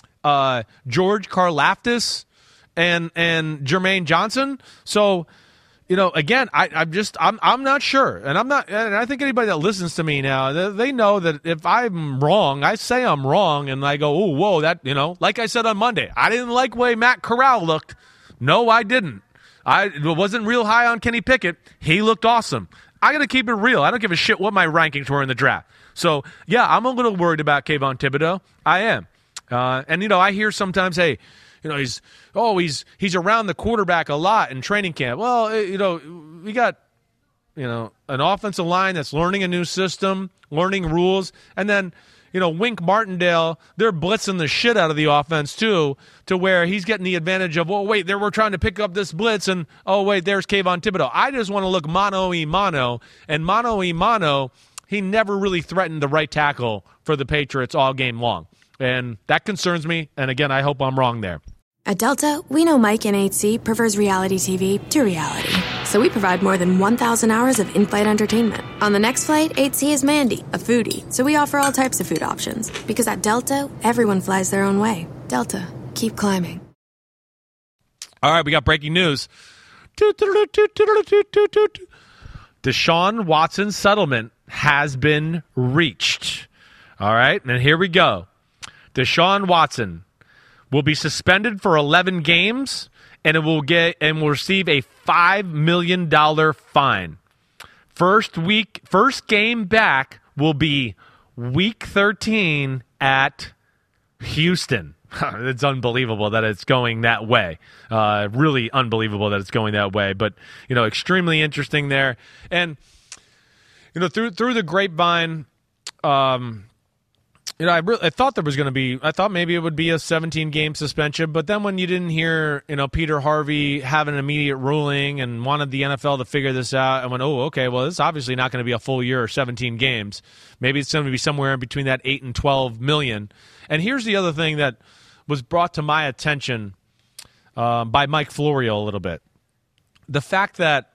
uh, George Karlaftis, and and Jermaine Johnson. So, you know, again, I, I'm just, I'm, I'm not sure, and I'm not, and I think anybody that listens to me now, they, they know that if I'm wrong, I say I'm wrong, and I go, oh, whoa, that, you know, like I said on Monday, I didn't like the way Matt Corral looked. No, I didn't. I wasn't real high on Kenny Pickett. He looked awesome. I got to keep it real. I don't give a shit what my rankings were in the draft. So, yeah, I'm a little worried about Kayvon Thibodeaux. I am. Uh, and, you know, I hear sometimes, hey, you know, he's, oh, he's he's around the quarterback a lot in training camp. Well, you know, we got, you know, an offensive line that's learning a new system, learning rules, and then, you know, Wink Martindale, they're blitzing the shit out of the offense too, to where he's getting the advantage of, oh, wait, they were trying to pick up this blitz, and, oh, wait, there's Kayvon Thibodeaux. I just want to look mano-y-mano, and mano-y-mano, he never really threatened the right tackle for the Patriots all game long. And that concerns me, and again, I hope I'm wrong there. At Delta, we know Mike in eight C prefers reality T V to reality. So we provide more than one thousand hours of in-flight entertainment. On the next flight, eight C is Mandy, a foodie, so we offer all types of food options. Because at Delta, everyone flies their own way. Delta, keep climbing. All right, we got breaking news. Deshaun Watson's settlement has been reached. All right, and here we go. Deshaun Watson will be suspended for eleven games, and it will get and will receive a five million dollars fine. First week, first game back will be week thirteen at Houston. it's unbelievable that it's going that way. Uh, really unbelievable that it's going that way. But, you know, extremely interesting there. And, you know, through through the grapevine, um, you know, I, really, I thought there was going to be, I thought maybe it would be a seventeen-game suspension. But then when you didn't hear, you know, Peter Harvey have an immediate ruling and wanted the N F L to figure this out, I went, oh, okay, well, it's obviously not going to be a full year or seventeen games. Maybe it's going to be somewhere in between that eight and twelve million. And here's the other thing that was brought to my attention uh, by Mike Florio a little bit. The fact that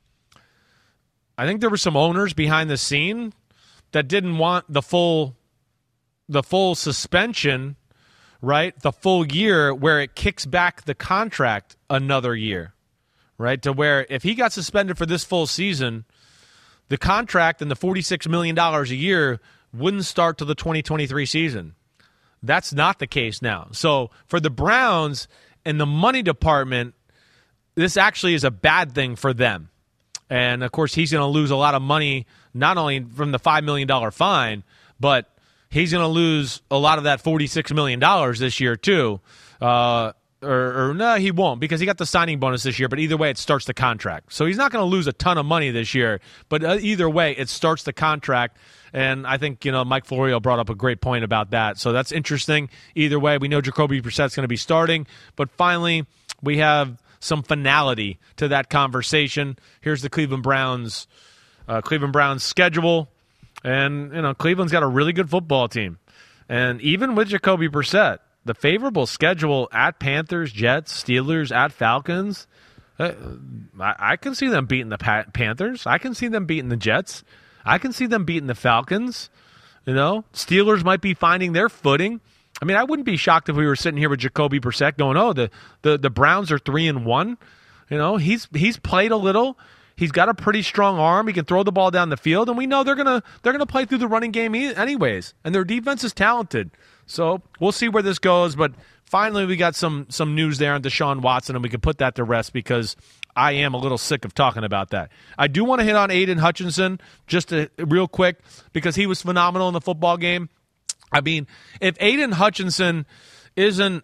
I think there were some owners behind the scene that didn't want the full the full suspension, right? The full year where it kicks back the contract another year, right? To where if he got suspended for this full season, the contract and the forty-six million dollars a year wouldn't start till the twenty twenty-three season. That's not the case now. So for the Browns and the money department, this actually is a bad thing for them. And, of course, he's going to lose a lot of money, not only from the five million dollars fine, but he's going to lose a lot of that forty-six million dollars this year, too. Uh, or, or no, he won't, because he got the signing bonus this year, but either way, it starts the contract. So he's not going to lose a ton of money this year, but uh, either way, it starts the contract. And I think, you know, Mike Florio brought up a great point about that. So that's interesting. Either way, we know Jacoby Brissett's going to be starting, but finally, we have some finality to that conversation. Here's the Cleveland Browns, uh, Cleveland Browns schedule. And, you know, Cleveland's got a really good football team. And even with Jacoby Brissett, the favorable schedule at Panthers, Jets, Steelers, at Falcons, uh, I, I can see them beating the pa- Panthers. I can see them beating the Jets. I can see them beating the Falcons. You know, Steelers might be finding their footing. I mean, I wouldn't be shocked if we were sitting here with Jacoby Brissett going, oh, the, the, the Browns are three and one. You know, he's he's played a little. He's got a pretty strong arm. He can throw the ball down the field, and we know they're gonna they're gonna play through the running game anyways. And their defense is talented, so we'll see where this goes. But finally, we got some some news there on Deshaun Watson, and we can put that to rest because I am a little sick of talking about that. I do want to hit on Aiden Hutchinson just to, real quick because he was phenomenal in the football game. I mean, if Aiden Hutchinson isn't,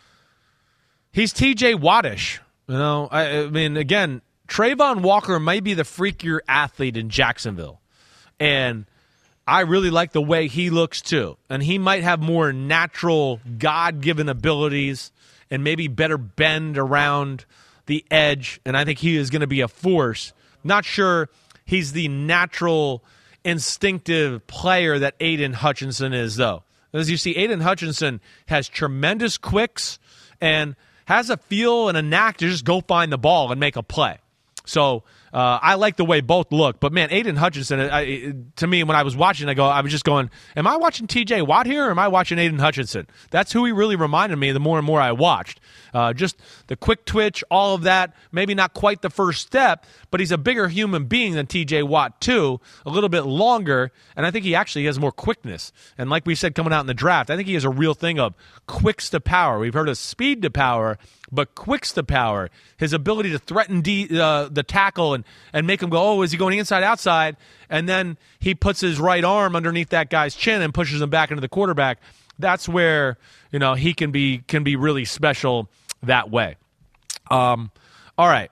he's T J Wattish. You know, I, I mean, again. Trayvon Walker might be the freakier athlete in Jacksonville, and I really like the way he looks too. And he might have more natural, God-given abilities and maybe better bend around the edge, and I think he is going to be a force. Not sure he's the natural, instinctive player that Aiden Hutchinson is, though. As you see, Aiden Hutchinson has tremendous quicks and has a feel and a knack to just go find the ball and make a play. So uh, I like the way both look. But, man, Aiden Hutchinson, I, to me, when I was watching, I go, I was just going, am I watching T J Watt here or am I watching Aiden Hutchinson? That's who he really reminded me the more and more I watched. Uh, just the quick twitch, all of that, maybe not quite the first step, but he's a bigger human being than T J Watt, too, a little bit longer, and I think he actually has more quickness. And like we said coming out in the draft, I think he has a real thing of quicks to power. We've heard of speed to power, but quicks to power, his ability to threaten D, uh, the tackle and, and make him go, oh, is he going inside, outside? And then he puts his right arm underneath that guy's chin and pushes him back into the quarterback. That's where, you know, he can be can be really special that way. Um, all right.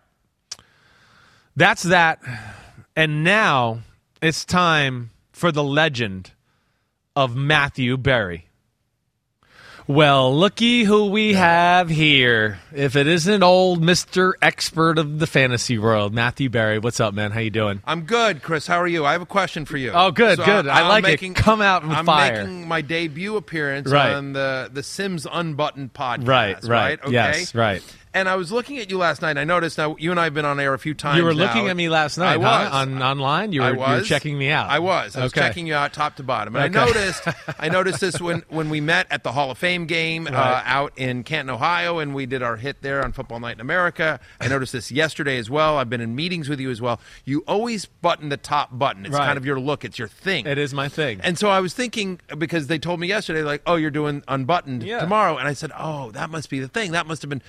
That's that. And now it's time for the legend of Matthew Berry. Well, looky who we have here. If it isn't old Mister Expert of the fantasy world, Matthew Berry. What's up, man? How you doing? I'm good, Chris. How are you? I have a question for you. Oh, good, so good. I, I like making, it. Come out and I'm fire. I'm making my debut appearance right. on the, the Sims Unbuttoned podcast. Right, right. right? Okay? Yes, right. And I was looking at you last night, and I noticed, now, you and I have been on air a few times You were now. looking at me last night, I was. Huh? On, online? You were, I was. You were checking me out. I was. I was okay. checking you out top to bottom. And okay. I noticed I noticed this when, when we met at the Hall of Fame game right. uh, out in Canton, Ohio, and we did our hit there on Football Night in America. I noticed this yesterday as well. I've been in meetings with you as well. You always button the top button. It's right. kind of your look. It's your thing. It is my thing. And so I was thinking, because they told me yesterday, like, oh, you're doing Unbuttoned yeah. tomorrow. And I said, oh, that must be the thing. That must have been when they were coming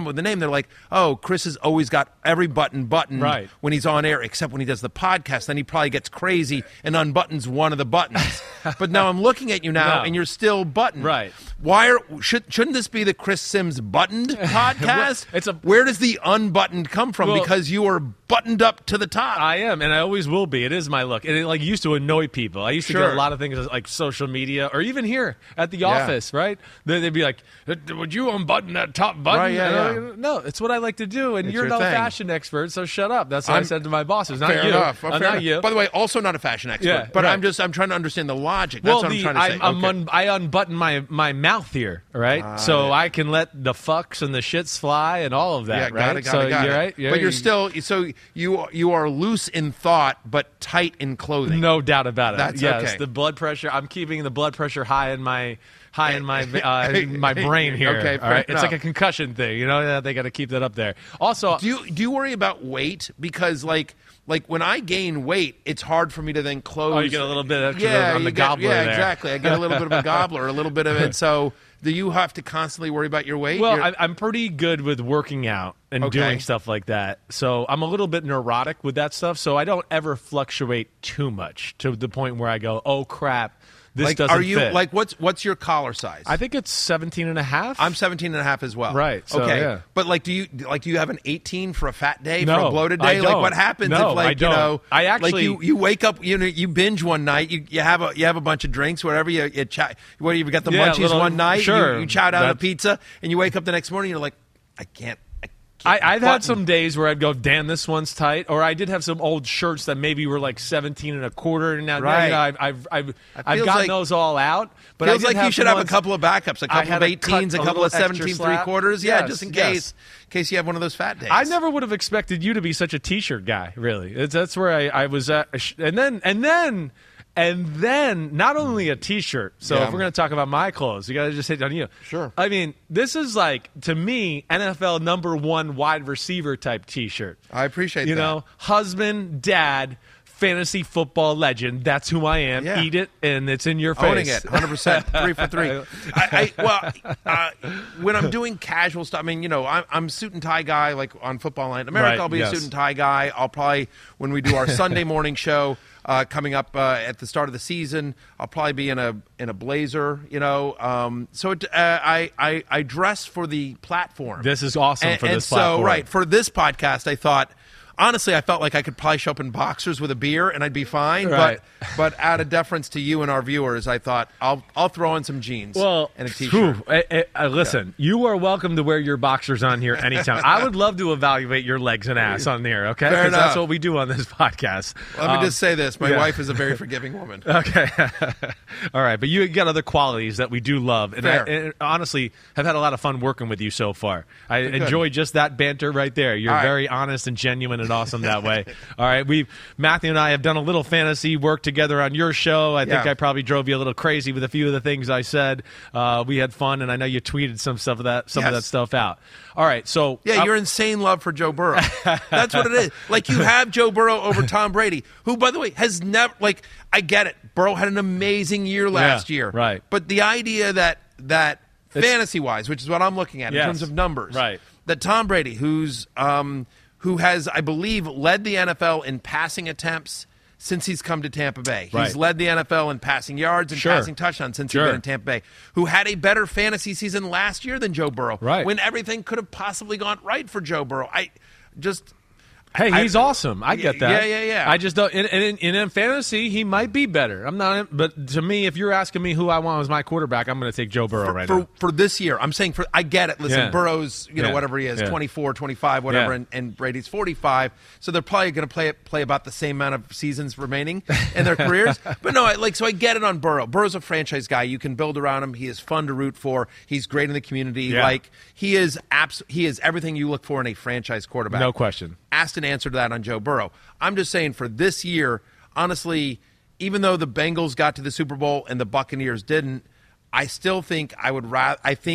up with the name. They're like, oh, Chris has always got every button buttoned right. when he's on air, except when he does the podcast. Then he probably gets crazy and unbuttons one of the buttons. But now I'm looking at you now, no. and you're still buttoned. Right. Why are should shouldn't this be the Chris Sims buttoned podcast? It's a, Where does the unbuttoned come from? Well, because you are buttoned up to the top. I am, and I always will be. It is my look, and it like used to annoy people. I used to Sure. get a lot of things like social media, or even here at the Yeah. office. Right? They- They'd be like, "Would you unbutton that top button?" Right, yeah, And I'm yeah. like, no, it's what I like to do, and It's you're your no thing. fashion expert, so shut up. That's what i I'm- said to my bosses. Not Fair you. enough. Uh, Fair not enough. you. By the way, also not a fashion expert. Yeah, but right. I'm just I'm trying to understand the logic. That's Well, what the, I'm trying to say. I'm, I'm Okay. un, I unbutton my, my mouth here, right? Got so it. I can let the fucks and the shits fly and all of that, yeah, right? got it, got so it, got you're it. right. Yeah, but you're still so you you are loose in thought but tight in clothing. No doubt about it. That's yes, okay. the blood pressure. I'm keeping the blood pressure high in my high in my uh, my brain here. Okay, all fair right? It's enough. like a concussion thing. You know, yeah, they got to keep that up there. Also, Do you do you worry about weight? Because like like when I gain weight, it's hard for me to then close. Oh, you get a little bit extra yeah, on the you get- gobbler Yeah, there. exactly. I get a little bit of a gobbler, a little bit of it. So do you have to constantly worry about your weight? well, You're- I, I'm pretty good with working out and Okay. doing stuff like that. So I'm a little bit neurotic with that stuff. So I don't ever fluctuate too much to the point where I go, oh crap, this like, doesn't are you fit. like what's what's your collar size? I think it's seventeen and a half. I'm seventeen and a half as well. Right, so, okay. yeah. But like, do you like do you have an eighteen for a fat day, No, for a bloated I day? Like, don't. what happens No, if like I don't. you know? I like actually- you, you wake up, you know, you binge one night, you, you have a you have a bunch of drinks, whatever. You you chat, what you got the Yeah, munchies little- one night, sure. you, you chow down a That's- pizza, and you wake up the next morning, you're like, I can't. I I, can't I've had button. some days where I'd go, damn, this one's tight. Or I did have some old shirts that maybe were like seventeen and a quarter. And now, Right. you know, I've, I've, I've, I've feels gotten like- those all out. But I Feels did like you have should some have a ones- couple of backups, a I couple had of to cut eighteens, a a couple little of extra seventeen three slap. quarters. Yeah, Yes, just in yes. case in case you have one of those fat days. I never would have expected you to be such a T-shirt guy. Really, it's, that's where I, I was at. And then, and then, and then, not only a T-shirt. So Yeah. if we're going to talk about my clothes, you got to just hit on you. Sure. I mean, this is like to me N F L number one wide receiver type T-shirt. I appreciate you that. know, husband, dad, fantasy football legend. That's who I am. Yeah. Eat it, and it's in your face. Owning it, one hundred percent, three for three. I, I, well, uh, when I'm doing casual stuff, I mean, you know, I'm, I'm suit and tie guy, like on Football Night in America, Right, I'll be yes. a suit and tie guy. I'll probably, when we do our Sunday morning show uh, coming up uh, at the start of the season, I'll probably be in a in a blazer, you know. Um, so it, uh, I, I I dress for the platform. This is awesome and, for and this so, platform. right, for this podcast, I thought, honestly, I felt like I could probably show up in boxers with a beer and I'd be fine. Right. But but out of deference to you and our viewers, I thought I'll I'll throw in some jeans Well, and a t-shirt. whew, eh, eh, uh, listen, you are welcome to wear your boxers on here anytime. I would love to evaluate your legs and ass on here, okay? Fair 'Cause that's enough. what we do on this podcast. Let me Um, just say this: my yeah. wife is a very forgiving woman. Okay. All right. But you got other qualities that we do love. And, I, Fair. and honestly, have had a lot of fun working with you so far. I enjoy just that banter right there. You're All right. very honest and genuine and awesome that way. All right. We've Matthew and I have done a little fantasy work together on your show. I think Yeah. I probably drove you a little crazy with a few of the things I said. Uh, we had fun, and I know you tweeted some stuff of that some of Yes. that stuff out. All right. So Yeah, uh, your insane love for Joe Burrow. That's what it is. Like you have Joe Burrow over Tom Brady, who, by the way, has never. Like I get it. Burrow had an amazing year last Yeah, year, right. But the idea that that It's- fantasy wise, which is what I'm looking at Yes, in terms of numbers, right. That Tom Brady, who's um, who has, I believe, led the N F L in passing attempts since he's come to Tampa Bay. Right. He's led the N F L in passing yards and Sure. passing touchdowns since Sure. he's been in Tampa Bay. Who had a better fantasy season last year than Joe Burrow, Right. when everything could have possibly gone right for Joe Burrow. I just. Hey, I- he's awesome. I get that. Yeah, yeah, yeah. I just don't. And in, in, in fantasy, he might be better. I'm not. But to me, if you're asking me who I want as my quarterback, I'm going to take Joe Burrow right for, now. for this year, I'm saying for I get it. Listen, Yeah. Burrow's, you know, Yeah. whatever he is, Yeah. twenty-four, twenty-five, whatever, Yeah. and, and Brady's forty-five. So they're probably going to play play about the same amount of seasons remaining in their careers. But no, I, like so I get it on Burrow. Burrow's a franchise guy. You can build around him. He is fun to root for. He's great in the community. Yeah. Like he is abs- he is everything you look for in a franchise quarterback. No question. Asked and answered that on Joe Burrow. I'm just saying for this year, honestly, even though the Bengals got to the Super Bowl and the Buccaneers didn't, I still think I would rather. I think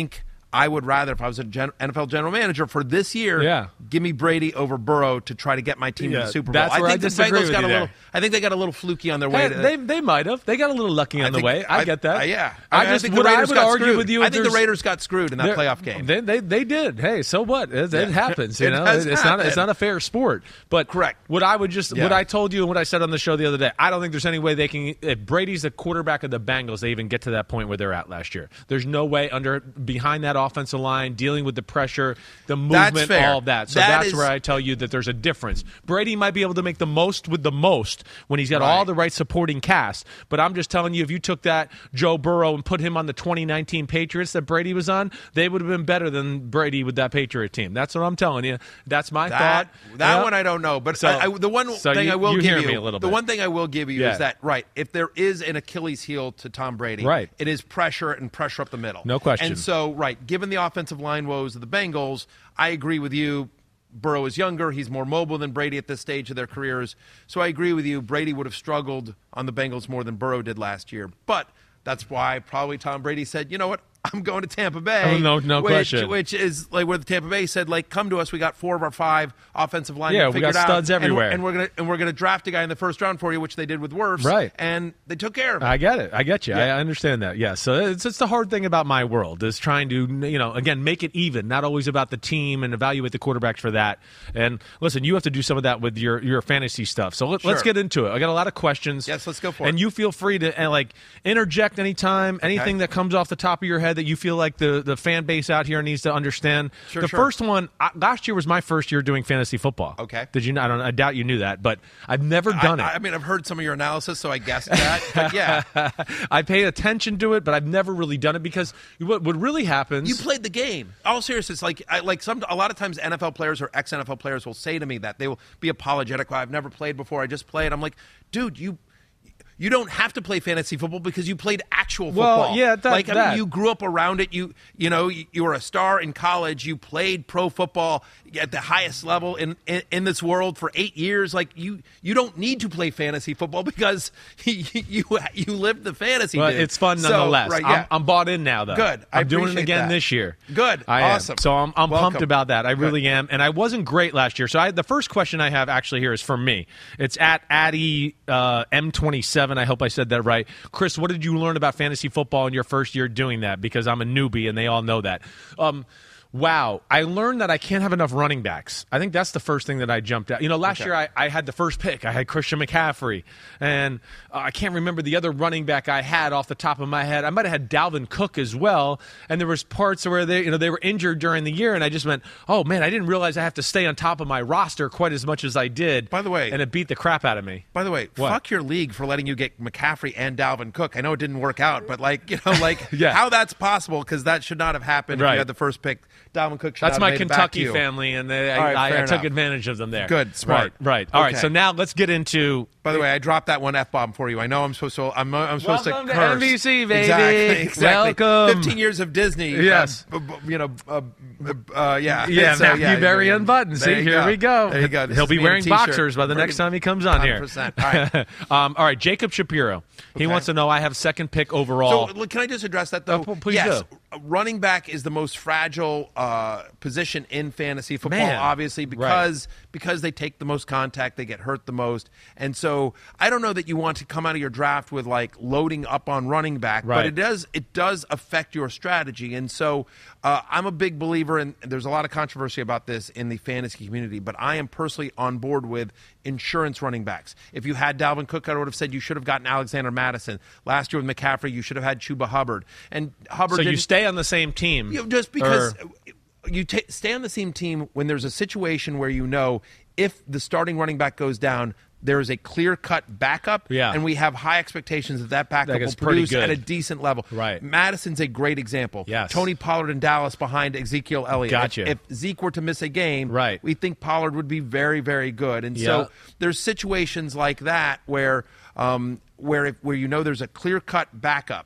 I would rather, if I was a gen- N F L general manager for this year, yeah. give me Brady over Burrow to try to get my team yeah, to the Super Bowl. That's where I think I the disagree Bengals with got you a little. there. I think they got a little fluky on their way. Hey, to, they they might have. They got a little lucky on I the think, way. I, I get that. Uh, yeah. I, I, mean, just I think what the I Raiders would got argue screwed. with you. I if think the there's- Raiders got screwed in that playoff game. They, they they did. Hey, so what? It, it Yeah. happens. You It know, does it's not it's happen. not a fair sport. But Correct. What I would just Yeah. what I told you and what I said on the show the other day. I don't think there's any way they can. If Brady's the quarterback of the Bengals, they even get to that point where they're at last year. There's no way under behind that offensive line, dealing with the pressure, the movement, fair. all of that. So That that's is- where I tell you that there's a difference. Brady might be able to make the most with the most when he's got Right. all the right supporting cast. But I'm just telling you, if you took that Joe Burrow and put him on the twenty nineteen Patriots that Brady was on, they would have been better than Brady with that Patriot team. That's what I'm telling you. That's my That, thought. that Yep. one I don't know, but So- I, I, the one so thing you- I will you give hear you, me a little the bit. one thing I will give you Yeah. is that right. If there is an Achilles heel to Tom Brady, Right. it is pressure and pressure up the middle, No question. And so, right, given the offensive line woes of the Bengals, I agree with you. Burrow is younger. He's more mobile than Brady at this stage of their careers. So I agree with you. Brady would have struggled on the Bengals more than Burrow did last year. But that's why probably Tom Brady said, you know what? I'm going to Tampa Bay. Oh, no- no which, question. Which is like where the Tampa Bay said, like, come to us. We got four of our five offensive linemen Yeah, we figured got out, studs and we're- everywhere. And we're gonna and we're gonna draft a guy in the first round for you, which they did with Wirfs. Right. And they took care of it. I get it. I get you. Yeah. I understand that. Yeah. So it's it's the hard thing about my world is trying to, you know, again, make it even, not always about the team and evaluate the quarterbacks for that. And listen, you have to do some of that with your, your fantasy stuff. So let, let's Sure. get into it. I got a lot of questions. Yes, let's go for and it. you feel free to uh, like interject anytime, anything that comes off the top of your head that you feel like the, the fan base out here needs to understand. Sure, the sure. first one, I, last year was my first year doing fantasy football. Okay. Did you? I don't. I doubt you knew that, but I've never done I, it. I mean, I've heard some of your analysis, so I guessed that. But yeah, I pay attention to it, but I've never really done it because what, what really happens. you played the game. All seriousness, like I, like some a lot of times N F L players or ex N F L players will say to me that they will be apologetic. Well, I've never played before. I just played. I'm like, dude, you. You don't have to play fantasy football because you played actual Well, football. yeah, that- like I that. mean, you grew up around it. You you know you, you were a star in college. You played pro football at the highest level in, in in this world for eight years. Like you you don't need to play fantasy football because you you, you lived the fantasy. Well, dude. it's fun So, nonetheless. right, I'm, yeah. I'm bought in now, though. Good. I I'm doing it appreciate again that. this year. Good. I am. Awesome. So I'm, I'm Welcome. pumped about that. I really Good. am. And I wasn't great last year. So I, the first question I have actually here is for me. It's at Addy uh, M twenty-seven. I hope I said that right. Chris, what did you learn about fantasy football in your first year doing that? Because I'm a newbie, and they all know that. Um, Wow. I learned that I can't have enough running backs. I think that's the first thing that I jumped at. You know, last Okay. year I, I had the first pick. I had Christian McCaffrey. And uh, I can't remember the other running back I had off the top of my head. I might have had Dalvin Cook as well. And there was parts where they, you know, they were injured during the year. And I just went, oh, man, I didn't realize I have to stay on top of my roster quite as much as I did. By the way- And it beat the crap out of me. By the way, What? fuck your league for letting you get McCaffrey and Dalvin Cook. I know it didn't work out, but like you know, like Yeah. how that's possible because that should not have happened. If Right. you had the first pick, Dalvin Cook. Should That's not my have made it back to Kentucky you. family, and they, All right, I, I, fair I took enough. advantage of them there. Good, smart. Right, right. All right, Okay. so now let's get into By the way, I dropped that one F bomb for you. I know I'm supposed to. I'm, I'm supposed Welcome to to curse. N B C, baby. Exactly. exactly. Welcome. Fifteen years of Disney. Yes. Uh, b- b- you know. Uh, uh, yeah. Yeah, So, Matthew yeah, Berry yeah. unbuttoned. There See, you here we go. There you go. This He'll is be me in a wearing t-shirt. boxers by the Bring next it- time he comes on here. one hundred percent. All right. um, all right, Jacob Shapiro. He Okay. wants to know I have second pick overall. So, look, can I just address that though? Oh, please yes, do. running back is the most fragile uh, position in fantasy football, Man. obviously, Right. because because they take the most contact, they get hurt the most, and so I don't know that you want to come out of your draft with like loading up on running back, Right. but it does it does affect your strategy, and so uh, I'm a big believer, and there's a lot of controversy about this in the fantasy community, but I am personally on board with insurance running backs. If you had Dalvin Cook, I would have said you should have gotten Alexander Madison. Last year with McCaffrey, you should have had Chuba Hubbard. And Hubbard So you didn't- stay on the same team. you know, just because or- you ta stay on the same team when there's a situation where you know if the starting running back goes down, there is a clear-cut backup, Yeah. and we have high expectations that that backup That will gets pretty produce good. at a decent level. Right. Madison's a great example. Yes. Tony Pollard in Dallas behind Ezekiel Elliott. Gotcha. If, if Zeke were to miss a game, Right. we think Pollard would be very, very good. And Yeah. so there's situations like that where um, where if, where you know there's a clear-cut backup.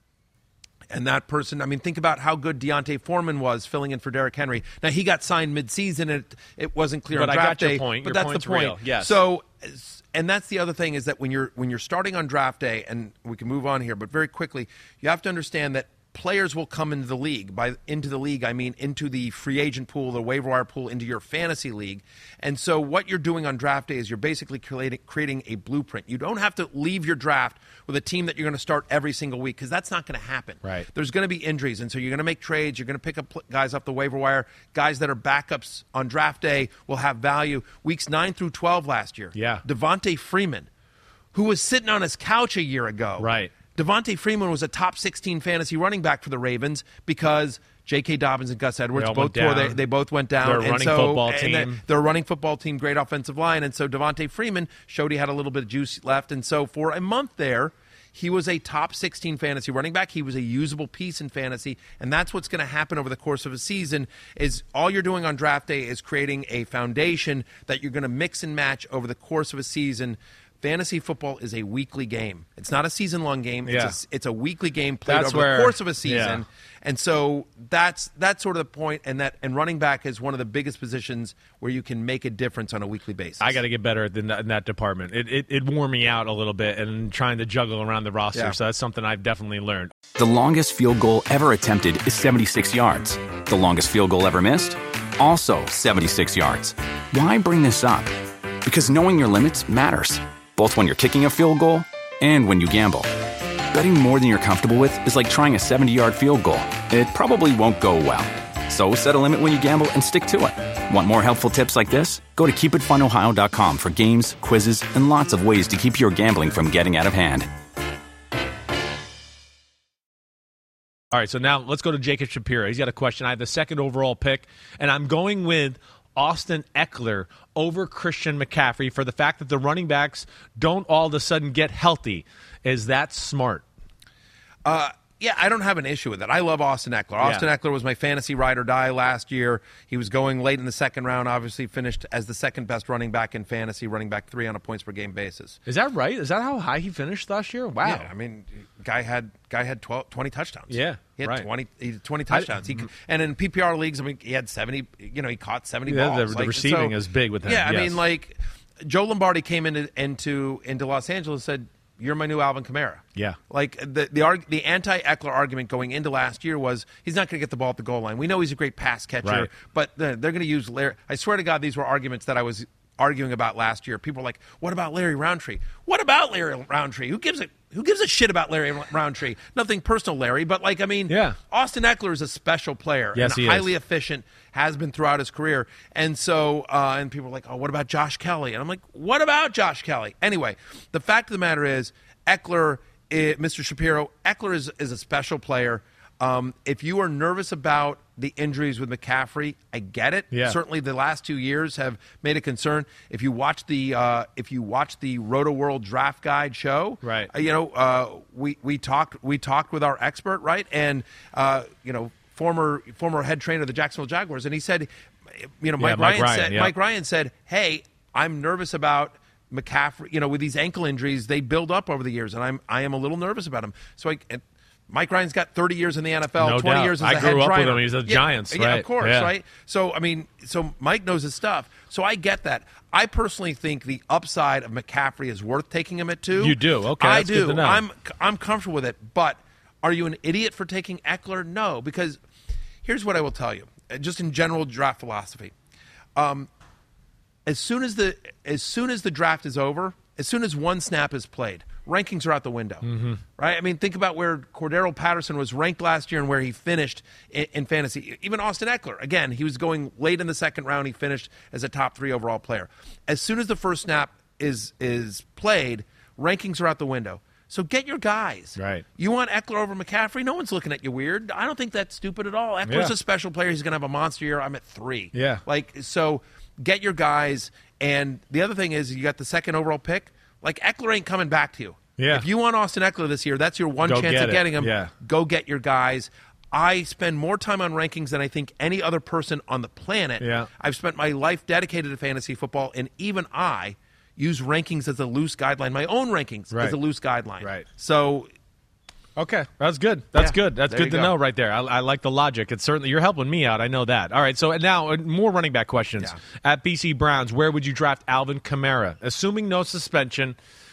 And that person, I mean, think about how good Deontay Foreman was filling in for Derrick Henry. Now, he got signed midseason, and it, it wasn't clear But on I draft got your day. point. But Your that's point's the point. real. Yes. So, and that's the other thing is that when you're when you're starting on draft day, and we can move on here, but very quickly, you have to understand that players will come into the league. By into the league, I mean into the free agent pool, the waiver wire pool, into your fantasy league. And so what you're doing on draft day is you're basically creating, creating a blueprint. You don't have to leave your draft with a team that you're going to start every single week, because that's not going to happen. Right. There's going to be injuries, and so you're going to make trades. You're going to pick up guys off the waiver wire. Guys that are backups on draft day will have value. Weeks nine through twelve last year. Yeah. Devontae Freeman, who was sitting on his couch a year ago. Right. Devontae Freeman was a top sixteen fantasy running back for the Ravens because J K. Dobbins and Gus Edwards both tore. They, they both went down. They're a and running so, football and they, team. they're a running football team, great offensive line. And so Devontae Freeman showed he had a little bit of juice left. And so for a month there, he was a top sixteen fantasy running back. He was a usable piece in fantasy. And that's what's going to happen over the course of a season is all you're doing on draft day is creating a foundation that you're going to mix and match over the course of a season. Fantasy football is a weekly game. It's not a season-long game. It's, yeah. a, it's a weekly game played That's over where, the course of a season. Yeah. And so that's that's sort of the point, and that and running back is one of the biggest positions where you can make a difference on a weekly basis. I got to get better in that, in that department. It, it it wore me out a little bit and trying to juggle around the roster, Yeah. so that's something I've definitely learned. The longest field goal ever attempted is seventy-six yards. The longest field goal ever missed? Also seventy-six yards. Why bring this up? Because knowing your limits matters, both when you're kicking a field goal and when you gamble. Betting more than you're comfortable with is like trying a seventy-yard field goal. It probably won't go well. So set a limit when you gamble and stick to it. Want more helpful tips like this? Go to keep it fun ohio dot com for games, quizzes, and lots of ways to keep your gambling from getting out of hand. All right, so now let's go to Jacob Shapiro. He's got a question. I have the second overall pick, and I'm going with Austin Eckler over Christian McCaffrey for the fact that the running backs don't all of a sudden get healthy. Is that smart? Uh, yeah, I don't have an issue with it. I love Austin Eckler. Austin Yeah. Eckler was my fantasy ride or die last year. He was going late in the second round, obviously finished as the second best running back in fantasy, running back three on a points per game basis. Is that right? Is that how high he finished last year? Wow. Yeah, I mean, guy had guy had twelve, twenty touchdowns. Yeah, he had right. twenty, he had twenty touchdowns. he, and in P P R leagues, I mean, he had seventy. You know, he caught seventy Yeah, balls. the- the Like, receiving so- is big with him, Yeah, I yes. mean, like Joe Lombardi came into into into Los Angeles and said, "You're my new Alvin Kamara." Yeah. Like the the arg- the anti-Eckler argument going into last year was he's not going to get the ball at the goal line. We know he's a great pass catcher, Right. but they're, they're going to use Larry. I swear to God, these were arguments that I was arguing about last year. People were like, "What about Larry Roundtree? What about Larry Roundtree? Who gives a who gives a shit about Larry Roundtree? Nothing personal, Larry, but like I mean, Yeah. Austin Eckler is a special player Yes, and he is. highly efficient. Has been throughout his career, and so uh, and people are like, "Oh, what about Josh Kelly?" And I'm like, "What about Josh Kelly?" Anyway, the fact of the matter is, Eckler, eh, Mister Shapiro, Eckler is is a special player. Um, if you are nervous about the injuries with McCaffrey, I get it. Yeah. Certainly, the last two years have made a concern. If you watch the uh, if you watch the Roto World Draft Guide show, Right. uh, you know, uh, we we talked we talked with our expert, right, and uh, you know. Former former head trainer of the Jacksonville Jaguars, and he said, you know, Mike, Mike Ryan, Ryan, said, yeah. Mike Ryan said, "Hey, I'm nervous about McCaffrey. You know, with these ankle injuries, they build up over the years, and I'm I am a little nervous about him." So I. And Mike Ryan's got thirty years in the N F L, No twenty doubt. years as I a head grew up with trainer. him. He's the Yeah, Giants, yeah, right. of course, Yeah. right? So I mean, so Mike knows his stuff. So I get that. I personally think the upside of McCaffrey is worth taking him at two. You do? Okay, I that's do. good to know. I'm I'm comfortable with it, but are you an idiot for taking Eckler? No, because here's what I will tell you, uh, just in general draft philosophy. Um, as soon as the as soon as the draft is over, as soon as one snap is played, rankings are out the window, Mm-hmm. right? I mean, think about where Cordero Patterson was ranked last year and where he finished in, in fantasy. Even Austin Eckler, again, he was going late in the second round. He finished as a top three overall player. As soon as the first snap is is played, rankings are out the window. So get your guys. Right. You want Eckler over McCaffrey? No one's looking at you weird. I don't think that's stupid at all. Eckler's Yeah. a special player. He's going to have a monster year. I'm at three. Yeah. Like, so get your guys. And the other thing is you got the second overall pick. Like, Eckler ain't coming back to you. Yeah. If you want Austin Eckler this year, that's your one Go chance get of it. getting him. Yeah. Go get your guys. I spend more time on rankings than I think any other person on the planet. Yeah. I've spent my life dedicated to fantasy football, and even I use rankings as a loose guideline, my own rankings Right. as a loose guideline. Right. So Okay, that's good. That's Yeah, good. That's there good you to go. know right there. I, I like the logic. It's certainly you're helping me out. I know that. All right. So now uh, more running back questions Yeah. at B C Browns. Where would you draft Alvin Kamara, assuming no suspension?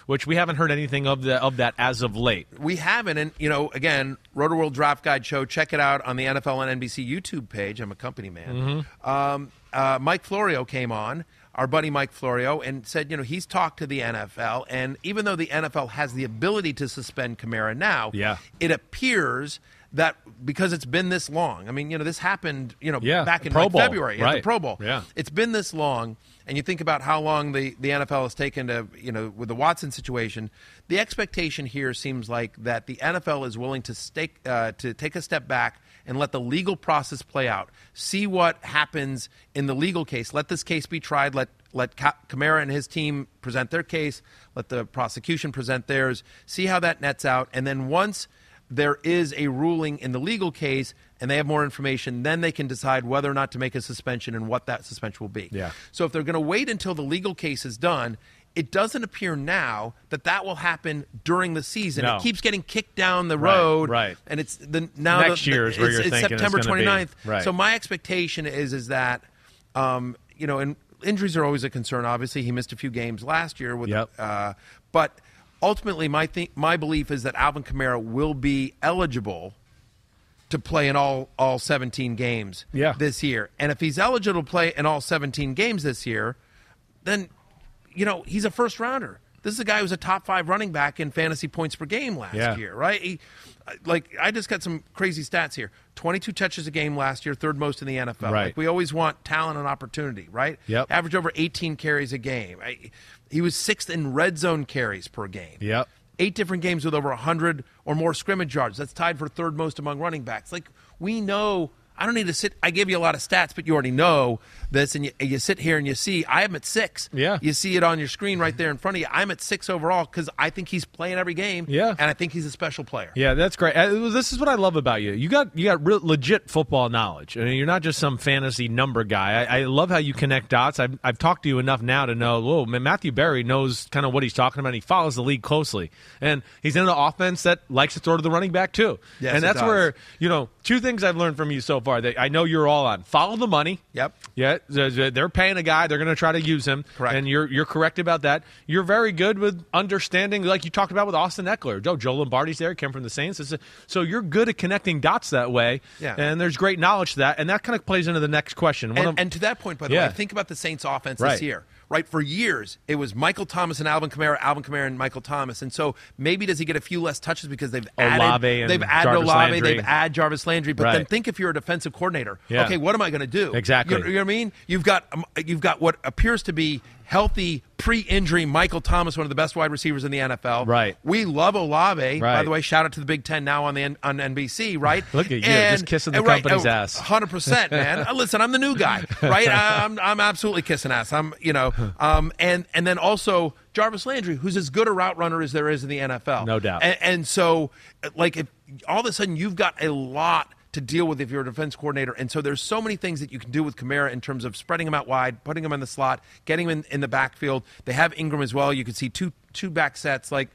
which we haven't heard anything of the of that as of late. We haven't, and you know, again, Roto-World Draft Guide show. Check it out on the N F L and N B C YouTube page. I'm a company man. Mm-hmm. Um, uh, Mike Florio came on, our buddy Mike Florio, and said, you know, he's talked to the N F L, and even though the N F L has the ability to suspend Kamara now, yeah. it appears that because it's been this long, I mean, you know, this happened, you know, yeah, back in Pro like Bowl. February right. at the Pro Bowl. Yeah. It's been this long, and you think about how long the, the N F L has taken to, you know, with the Watson situation, the expectation here seems like that the N F L is willing to stake, uh, to take a step back and let the legal process play out. See what happens in the legal case. Let this case be tried. Let let Kamara and his team present their case. Let the prosecution present theirs. See how that nets out. And then once there is a ruling in the legal case and they have more information, then they can decide whether or not to make a suspension and what that suspension will be. Yeah. So if they're going to wait until the legal case is done, it doesn't appear now that that will happen during the season. No. It keeps getting kicked down the Right, road, right. and it's the now Next the, year is it's, where you're it's thinking it's September gonna be. twenty-ninth. Right. So my expectation is is that um, you know, and injuries are always a concern. Obviously, he missed a few games last year with, Yep. uh, but ultimately, my th- my belief is that Alvin Kamara will be eligible to play in all all seventeen games Yeah. this year. And if he's eligible to play in all seventeen games this year, then, you know, he's a first rounder. This is a guy who's a top five running back in fantasy points per game last Yeah. year, right? He, like, I just got some crazy stats here. twenty-two touches a game last year, third most in the N F L. Right. Like, we always want talent and opportunity, right? Yep. Average over eighteen carries a game. I, he was sixth in red zone carries per game. Yep. Eight different games with over one hundred or more scrimmage yards. That's tied for third most among running backs. Like, we know – I don't need to sit – I gave you a lot of stats, but you already know this, and you, you sit here and you see – I am at six. Yeah. You see it on your screen right there in front of you. I'm at six overall because I think he's playing every game, Yeah. and I think he's a special player. Yeah, that's great. Uh, This is what I love about you. You got you got real, legit football knowledge. I mean, you're not just some fantasy number guy. I, I love how you connect dots. I've, I've talked to you enough now to know, whoa, man, Matthew Berry knows kind of what he's talking about. And he follows the league closely. And he's in an offense that likes to throw to the running back, too. Yes, and it that's does. where, you know, two things I've learned from you so far that I know you're all on. Follow the money. Yep. Yeah, they're paying a guy. They're going to try to use him. Correct. And you're you're correct about that. You're very good with understanding, like you talked about with Austin Eckler. Joe, Joe Lombardi's there, came from the Saints. It's a, so you're good at connecting dots that way. Yeah. And there's great knowledge to that. And that kind of plays into the next question. One And, of, and to that point, by the Yeah. way, think about the Saints' offense Right. this year. Right, for years it was Michael Thomas and Alvin Kamara, Alvin Kamara and Michael Thomas, and so maybe does he get a few less touches because they've added, Olave and they've added Jarvis Olave, Landry. they've added Jarvis Landry. But Right. then think if you're a defensive coordinator, Yeah. okay, what am I going to do? Exactly. You, you know what I mean? You've got um, you've got what appears to be healthy pre-injury Michael Thomas, one of the best wide receivers in the N F L. Right. We love Olave. By Right. the way, shout out to the Big Ten now on the N- on N B C. Right. Look at you, And- just kissing the and right, company's uh, ass. Hundred percent, man. Uh, Listen, I'm the new guy, right? I'm I'm absolutely kissing ass. I'm, you know, um, and and then also Jarvis Landry, who's as good a route runner as there is in the N F L, No doubt. And, and so, like, if all of a sudden you've got a lot to deal with if you're a defense coordinator, and so there's so many things that you can do with Kamara in terms of spreading him out wide, putting him in the slot, getting him in, in the backfield. They have Ingram as well. You can see two two back sets. Like,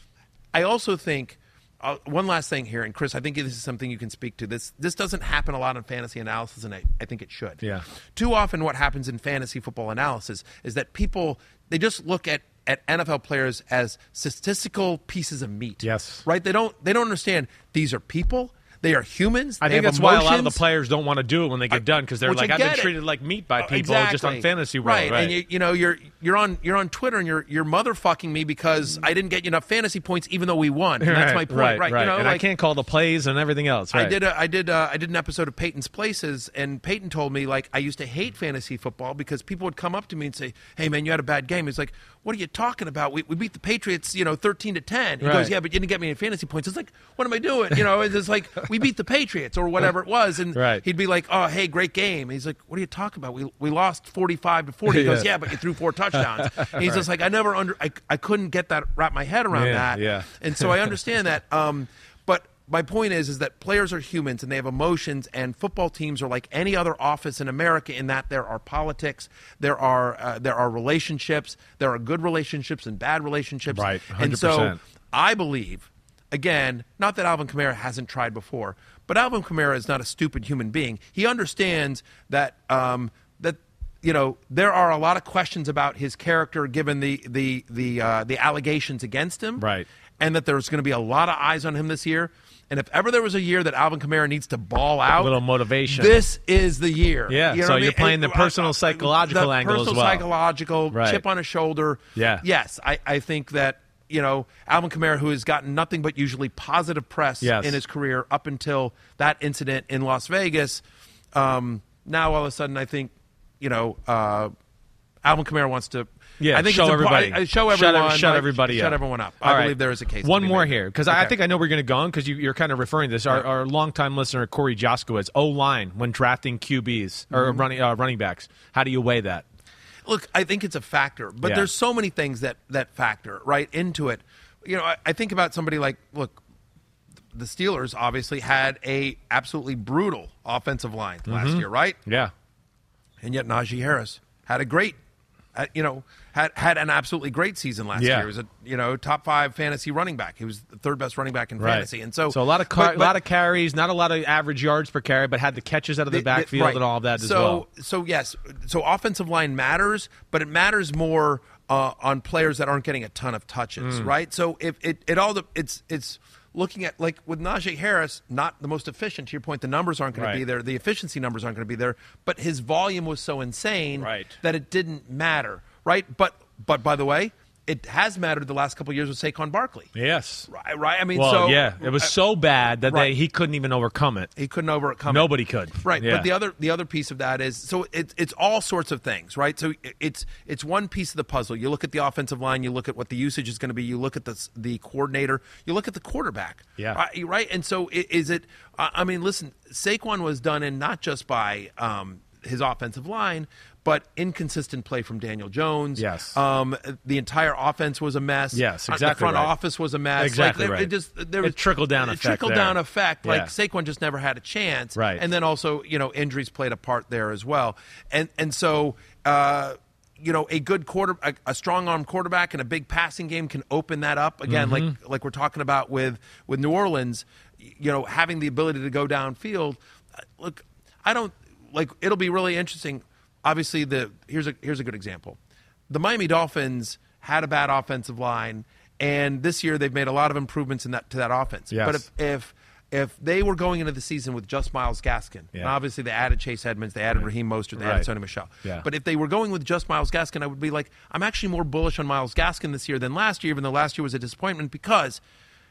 I also think. Uh, one last thing here, and Chris, I think this is something you can speak to. This this doesn't happen a lot in fantasy analysis, and I, I think it should. Yeah. Too often what happens in fantasy football analysis is that people, they just look at, at N F L players as statistical pieces of meat. Yes. Right? They don't they don't understand these are people. They are humans. I they think have that's why a lot of the emotions. players don't want to do it when they get done because they're Which I like, I've been get it. treated like meat by Uh, people exactly. just on fantasy world. right? Right. And you, you know, you're you're on you're on Twitter and you're you're motherfucking me because I didn't get you enough fantasy points, even though we won. And that's my point, right? right? right. You know, and like, I can't call the plays and everything else. Right. I did a, I did a, I did an episode of Peyton's Places, and Peyton told me, like, I used to hate fantasy football because people would come up to me and say, "Hey man, you had a bad game." He's like, "What are you talking about? We, we beat the Patriots, you know, thirteen to ten." He Right. goes, "Yeah, but you didn't get me any fantasy points." It's like, "What am I doing?" You know, it's just like we beat the Patriots or whatever it was, and Right. he'd be like, "Oh, hey, great game." He's like, "What are you talking about? We we lost forty-five to forty." He goes, Yeah. "Yeah, but you threw four touchdowns." And he's just like, "I never under, I I couldn't get that wrap my head around Yeah, that." yeah. And so I understand that. Um, but my point is, is that players are humans and they have emotions, and football teams are like any other office in America in that there are politics, there are uh, there are relationships, there are good relationships and bad relationships. Right, one hundred and so percent. I believe, again, not that Alvin Kamara hasn't tried before, but Alvin Kamara is not a stupid human being. He understands that um, that you know, there are a lot of questions about his character given the the the uh, the allegations against him, right? And that there's going to be a lot of eyes on him this year. And if ever there was a year that Alvin Kamara needs to ball out, a little motivation, this is the year. Yeah. You know so what you're I mean? playing and, the personal uh, psychological the angle personal as well. Psychological right. chip on his shoulder. Yeah. Yes, I, I think that. You know, Alvin Kamara, who has gotten nothing but usually positive press yes. in his career up until that incident in Las Vegas, um, now all of a sudden I think, you know, uh, Alvin Kamara wants to yeah, I think show it's everybody. I, show everyone. Shut, shut like, everybody shut up. everyone up. All I right. believe there is a case. One to be more made. here, because okay. I think I know we're going to go on, because you, you're kind of referring to this. Our, yeah. our longtime listener, Corey Joskowitz, O-line when drafting Q Bs or Mm-hmm. running uh, running backs. How do you weigh that? Look, I think it's a factor, but Yeah. there's so many things that, that factor right into it. You know, I, I think about somebody like, look, the Steelers obviously had a absolutely brutal offensive line last Mm-hmm. year, right? Yeah. And yet Najee Harris had a great, uh, you know, had had an absolutely great season last Yeah. year. He was a you know top five fantasy running back. He was the third best running back in Right. fantasy, and so so a lot of car- but, but, lot of carries, not a lot of average yards per carry, but had the catches out of the, the- backfield right. and all of that as so, well. So yes, so offensive line matters, but it matters more uh, on players that aren't getting a ton of touches, Mm. right? So if it it all the, it's it's looking at, like with Najee Harris, not the most efficient. To your point, the numbers aren't going Right. to be there, the efficiency numbers aren't going to be there, but his volume was so insane Right. that it didn't matter, right? But but by the way, it has mattered the last couple of years with Saquon Barkley. Yes. Right, right. I mean, Well, so yeah, it was uh, so bad that right. they, he couldn't even overcome it. He couldn't overcome it. Nobody could. Right, Yeah. but the other the other piece of that is so it's it's all sorts of things, right? So it's it's one piece of the puzzle. You look at the offensive line, you look at what the usage is going to be, you look at the the coordinator, you look at the quarterback. Yeah. Right, right? And so i- is it I mean, listen, Saquon was done in not just by um, his offensive line, but inconsistent play from Daniel Jones. Yes. Um, the entire offense was a mess. Yes, Uh, exactly The front right. office was a mess. Exactly like, there- right. It just there It was trickled-down a effect Trickle-down there. effect. Yeah. Like Saquon just never had a chance. Right. And then also, you know, injuries played a part there as well. And and so, uh, you know, a good quarter, a, a strong arm quarterback and a big passing game can open that up again, Mm-hmm. like like we're talking about with with New Orleans. You know, having the ability to go downfield. Uh, Look, I don't like. It'll be really interesting. Obviously, the here's a here's a good example. The Miami Dolphins had a bad offensive line, and this year they've made a lot of improvements in that to that offense. Yes. But if if if they were going into the season with just Myles Gaskin, Yeah. and obviously they added Chase Edmonds, they added Raheem Mostert, they Right. added Sonny Michel. Yeah. But if they were going with just Myles Gaskin, I would be like, I'm actually more bullish on Myles Gaskin this year than last year, even though last year was a disappointment because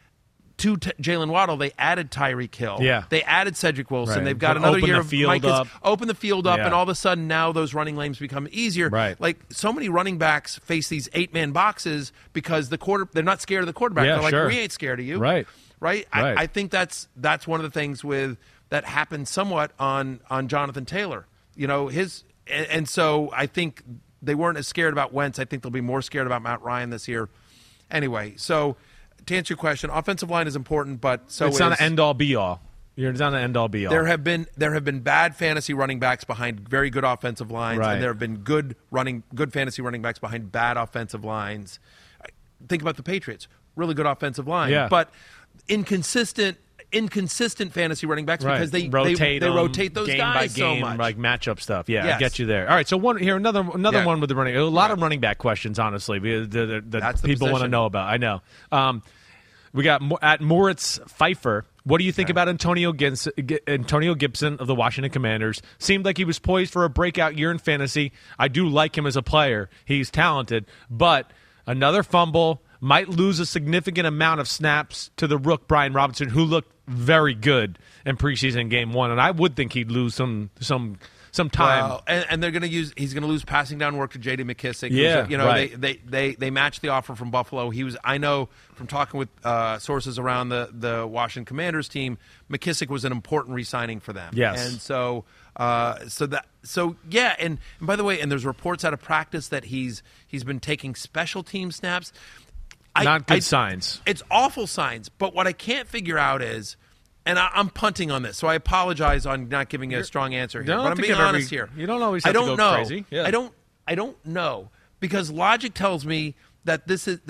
to t- Jalen Waddle, they added Tyreek Hill. Yeah. They added Cedric Wilson. Right. They've got Open another the year of field Mike has up. opened the field up, Yeah. and all of a sudden now those running lanes become easier. Right. Like so many running backs face these eight man boxes because the quarter they're not scared of the quarterback. Yeah, they're like, sure. we ain't scared of you. Right. Right. Right. I, I think that's that's one of the things with that happened somewhat on on Jonathan Taylor. You know his and, and so I think they weren't as scared about Wentz. I think they'll be more scared about Matt Ryan this year. Anyway, so to answer your question, offensive line is important, but so it's is, not an end all be all. You're not an end all be all. there have been there have been bad fantasy running backs behind very good offensive lines, Right. and there have been good running good fantasy running backs behind bad offensive lines. Think about the Patriots, really good offensive line, Yeah. but inconsistent inconsistent fantasy running backs Right. because they rotate they, they them, rotate those game guys by game, so much. like matchup stuff. Yeah, I Yes. get you there. All right, so one here, another another Yeah. one with the running. A lot of running back questions, honestly, because the, the, the That's the people want to position. know about. I know. Um, we got Mo- at Moritz Pfeiffer. What do you think about Antonio Gibson, Antonio Gibson of the Washington Commanders? Seemed like he was poised for a breakout year in fantasy. I do like him as a player. He's talented, but another fumble might lose a significant amount of snaps to the rook Brian Robinson, who looked very good in preseason game one, and I would think he'd lose some some some time. Well, and, and they're going to use. He's going to lose passing down work to J D McKissick. Yeah, who's a- you know right. they, they they they matched the offer from Buffalo. He was. I know from talking with uh, sources around the the Washington Commanders team, McKissick was an important re-signing for them. Yes. and so uh, so that so yeah, and, and by the way, and there's reports out of practice that he's he's been taking special team snaps. I, Not good I- signs. It's awful signs. But what I can't figure out is, and I, I'm punting on this, so I apologize on not giving a strong answer here. don't But have I'm to being give every- honest here. you don't always I have to don't go know. crazy. Yeah. I don't. I don't know because logic tells me that this is that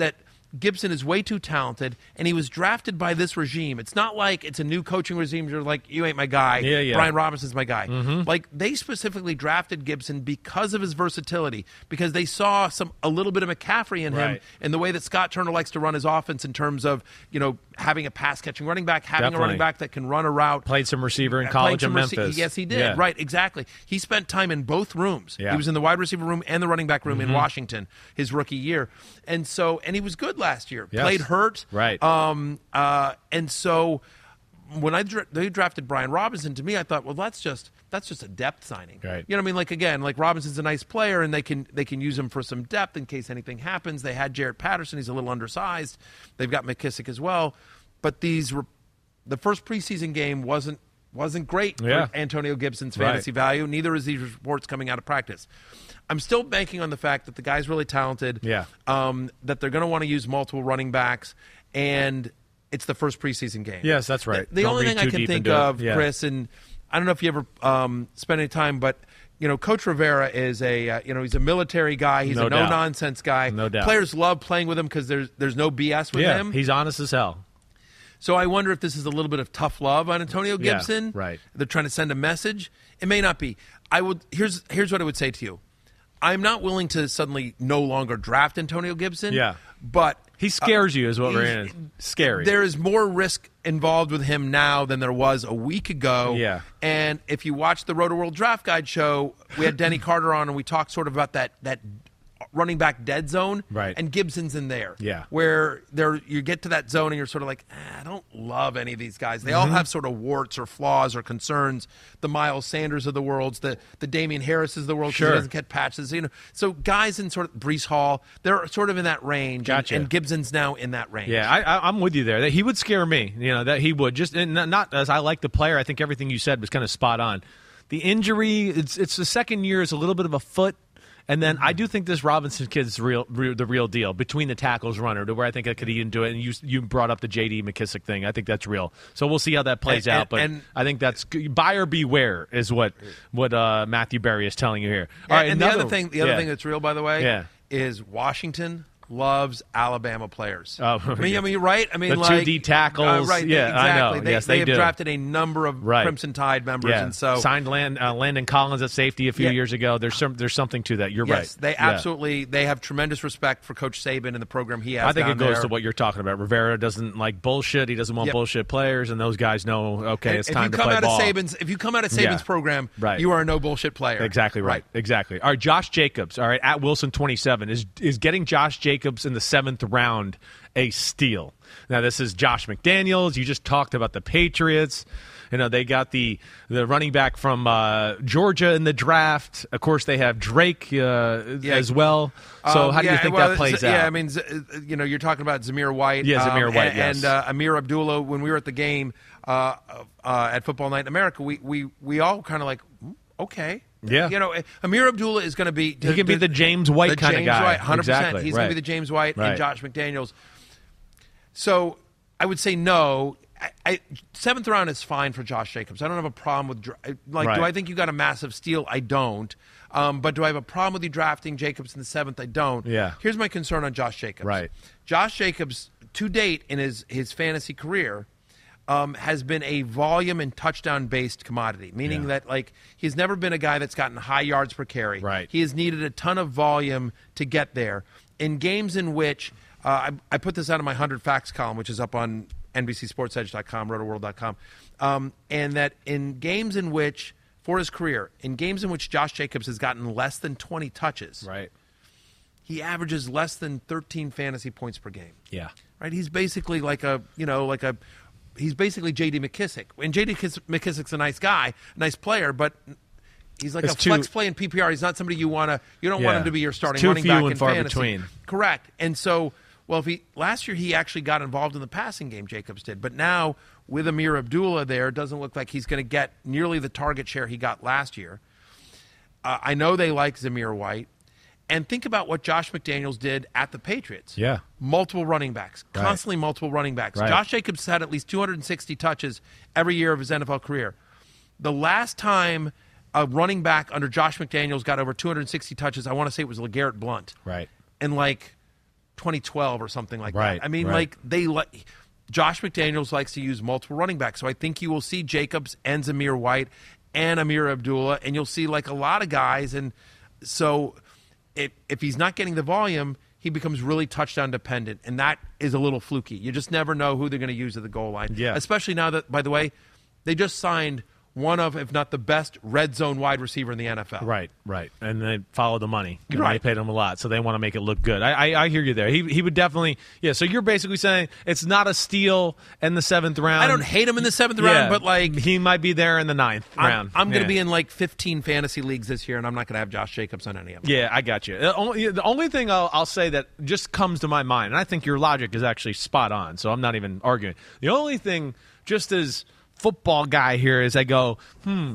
Gibson is way too talented, and he was drafted by this regime. It's not like it's a new coaching regime. You're like, you ain't my guy. Yeah, yeah. Brian Robinson's my guy. Mm-hmm. Like, they specifically drafted Gibson because of his versatility, because they saw some a little bit of McCaffrey in him, Right. and the way that Scott Turner likes to run his offense in terms of, you know, having a pass-catching running back, having Definitely. a running back that can run a route. Played some receiver in Played college in some rece- Memphis. Yes, he did. Yeah. Right, exactly. He spent time in both rooms. Yeah. He was in the wide receiver room and the running back room Mhm. in Washington his rookie year. And so, and he was good last year. Yes. Played hurt. Right. Um, uh, and so when I dra- they drafted Brian Robinson, to me, I thought, well, that's just that's just a depth signing. Right. You know what I mean? Like, again, like Robinson's a nice player, and they can they can use him for some depth in case anything happens. They had Jarrett Patterson. He's a little undersized. They've got McKissick as well. But these re- the first preseason game wasn't wasn't great Yeah. for Antonio Gibson's Right. fantasy value. Neither is these reports coming out of practice. I'm still banking on the fact that the guy's really talented. Yeah. Um, that they're going to want to use multiple running backs, and it's the first preseason game. Yes, that's right. The, the Don't only read thing I too can deep think into it. of, Yeah. Chris, and I don't know if you ever um, spent any time, but you know, Coach Rivera is a uh, you know he's a military guy. He's No a doubt. no nonsense guy. No doubt. Players love playing with him because there's there's no B S with Yeah, him. he's honest as hell. So I wonder if this is a little bit of tough love on Antonio Yeah, Gibson. right. They're trying to send a message. It may not be. I would here's here's what I would say to you. I'm not willing to suddenly no longer draft Antonio Gibson. Yeah. But He scares uh, you is what we're he's- in. Scary. There is more risk involved with him now than there was a week ago. Yeah. And if you watch the Roto World Draft Guide show, we had Denny Carter on, and we talked sort of about that that running back dead zone. Right. And Gibson's in there. Yeah. Where there you get to that zone and you're sort of like, eh, I don't love any of these guys. They Mm-hmm. all have sort of warts or flaws or concerns. The Miles Sanders of the world, the the Damian Harris of the world, 'cause Sure. he doesn't get patches. You know, so guys in sort of Brees Hall, they're sort of in that range. Gotcha. And, and Gibson's now in that range. Yeah, I, I, I'm with you there. That he would scare me. You know that he would just and not, not as I like the player. I think everything you said was kind of spot on. The injury, it's it's the second year is a little bit of a foot, and then I do think this Robinson kid's real, real the real deal between the tackles runner to where I think I could even do it. And you you brought up the J D McKissick thing. I think that's real. So we'll see how that plays And- out. and- But and- I think that's buyer beware is what what uh, Matthew Berry is telling you here. All right, and the another- other thing, the other yeah. thing that's real, by the way, Yeah. is Washington loves Alabama players. Oh, I mean, I mean, right? I mean, The two like D tackles. uh, right? Yeah, I exactly. know. They, Yes, they have do. drafted a number of Right. Crimson Tide members, Yeah, and so signed Land, uh, Landon Collins at safety a few Yeah. years ago. There's some there's something to that. You're yes, right. they Yeah. absolutely they have tremendous respect for Coach Saban and the program he has. I think down it goes there. to what you're talking about. Rivera doesn't like bullshit. He doesn't want Yep. bullshit players, and those guys know. Okay, And it's if time you to come play out ball. of Saban's, if you come out of Saban's Yeah. program, Right. you are a no bullshit player. Exactly right. Exactly. All right, Josh Jacobs. All right, at Wilson twenty-seven is is getting Josh Jacobs in the seventh round a steal. Now this is Josh McDaniels. You just talked about the Patriots. You know they got the the running back from uh, Georgia in the draft. Of course, they have Drake uh, Yeah. as well. So Um, how do you yeah, think well, that plays Z- out? Yeah, I mean, Z- you know, you're talking about Zamir White. Yeah, Zamir um, White, and, yes. and uh, Amir Abdullah. When we were at the game uh, uh, at Football Night in America, we we we all kind of like, "Hmm, okay. Yeah. You know, Amir Abdullah is going to be. He can be the James White the kind of James guy. White, one hundred percent. Exactly, He's right. going to be the James White Right. and Josh McDaniels. So I would say no. I, I, seventh round is fine for Josh Jacobs. I don't have a problem with dra- like. Right. Do I think you got a massive steal? I don't. Um, but do I have a problem with you drafting Jacobs in the seventh? I don't. Yeah. Here's my concern on Josh Jacobs. Right. Josh Jacobs, to date in his his fantasy career, um, has been a volume and touchdown based commodity, meaning Yeah. that like he's never been a guy that's gotten high yards per carry. Right. He has needed a ton of volume to get there. In games in which uh, I, I put this out in my one hundred Facts column, which is up on N B C Sports Edge dot com, roto world dot com, um, and that in games in which, for his career, in games in which Josh Jacobs has gotten less than twenty touches, Right. he averages less than thirteen fantasy points per game. Yeah. Right? He's basically like a, you know, like a, he's basically J D McKissick. And J D McKissick's a nice guy, nice player, but he's like It's a too- flex play in P P R. He's not somebody you want to, you don't want Yeah. him to be your It's starting too running few back and in far fantasy. between. Correct. And so, well, if he, last year he actually got involved in the passing game, Jacobs did. But now with Amir Abdullah there, it doesn't look like he's going to get nearly the target share he got last year. Uh, I know they like Zamir White. And think about what Josh McDaniels did at the Patriots. Yeah. Multiple running backs, Right. constantly multiple running backs. Right. Josh Jacobs had at least two hundred sixty touches every year of his N F L career. The last time a running back under Josh McDaniels got over two hundred sixty touches, I want to say it was LeGarrette Blount. Right. In like twenty twelve or something like Right, that. I mean, right. like they like Josh McDaniels likes to use multiple running backs, so I think you will see Jacobs and Zamir White and Amir Abdullah, and you'll see like a lot of guys. And so if if he's not getting the volume, he becomes really touchdown dependent, and that is a little fluky. You just never know who they're going to use at the goal line. Yeah. Especially now that, by the way, they just signed one of, if not the best, red zone wide receiver in the N F L. Right, right. And they follow the money. And Right. They paid him a lot, so they want to make it look good. I, I, I hear you there. He he would definitely – yeah, so you're basically saying it's not a steal in the seventh round. I don't hate him in the seventh Yeah, round, but like he might be there in the ninth I'm, round. I'm going to Yeah. be in like fifteen fantasy leagues this year, and I'm not going to have Josh Jacobs on any of them. Yeah, I got you. The only, the only thing I'll, I'll say that just comes to my mind, and I think your logic is actually spot on, so I'm not even arguing. The only thing, just as football guy here, is I go, hmm,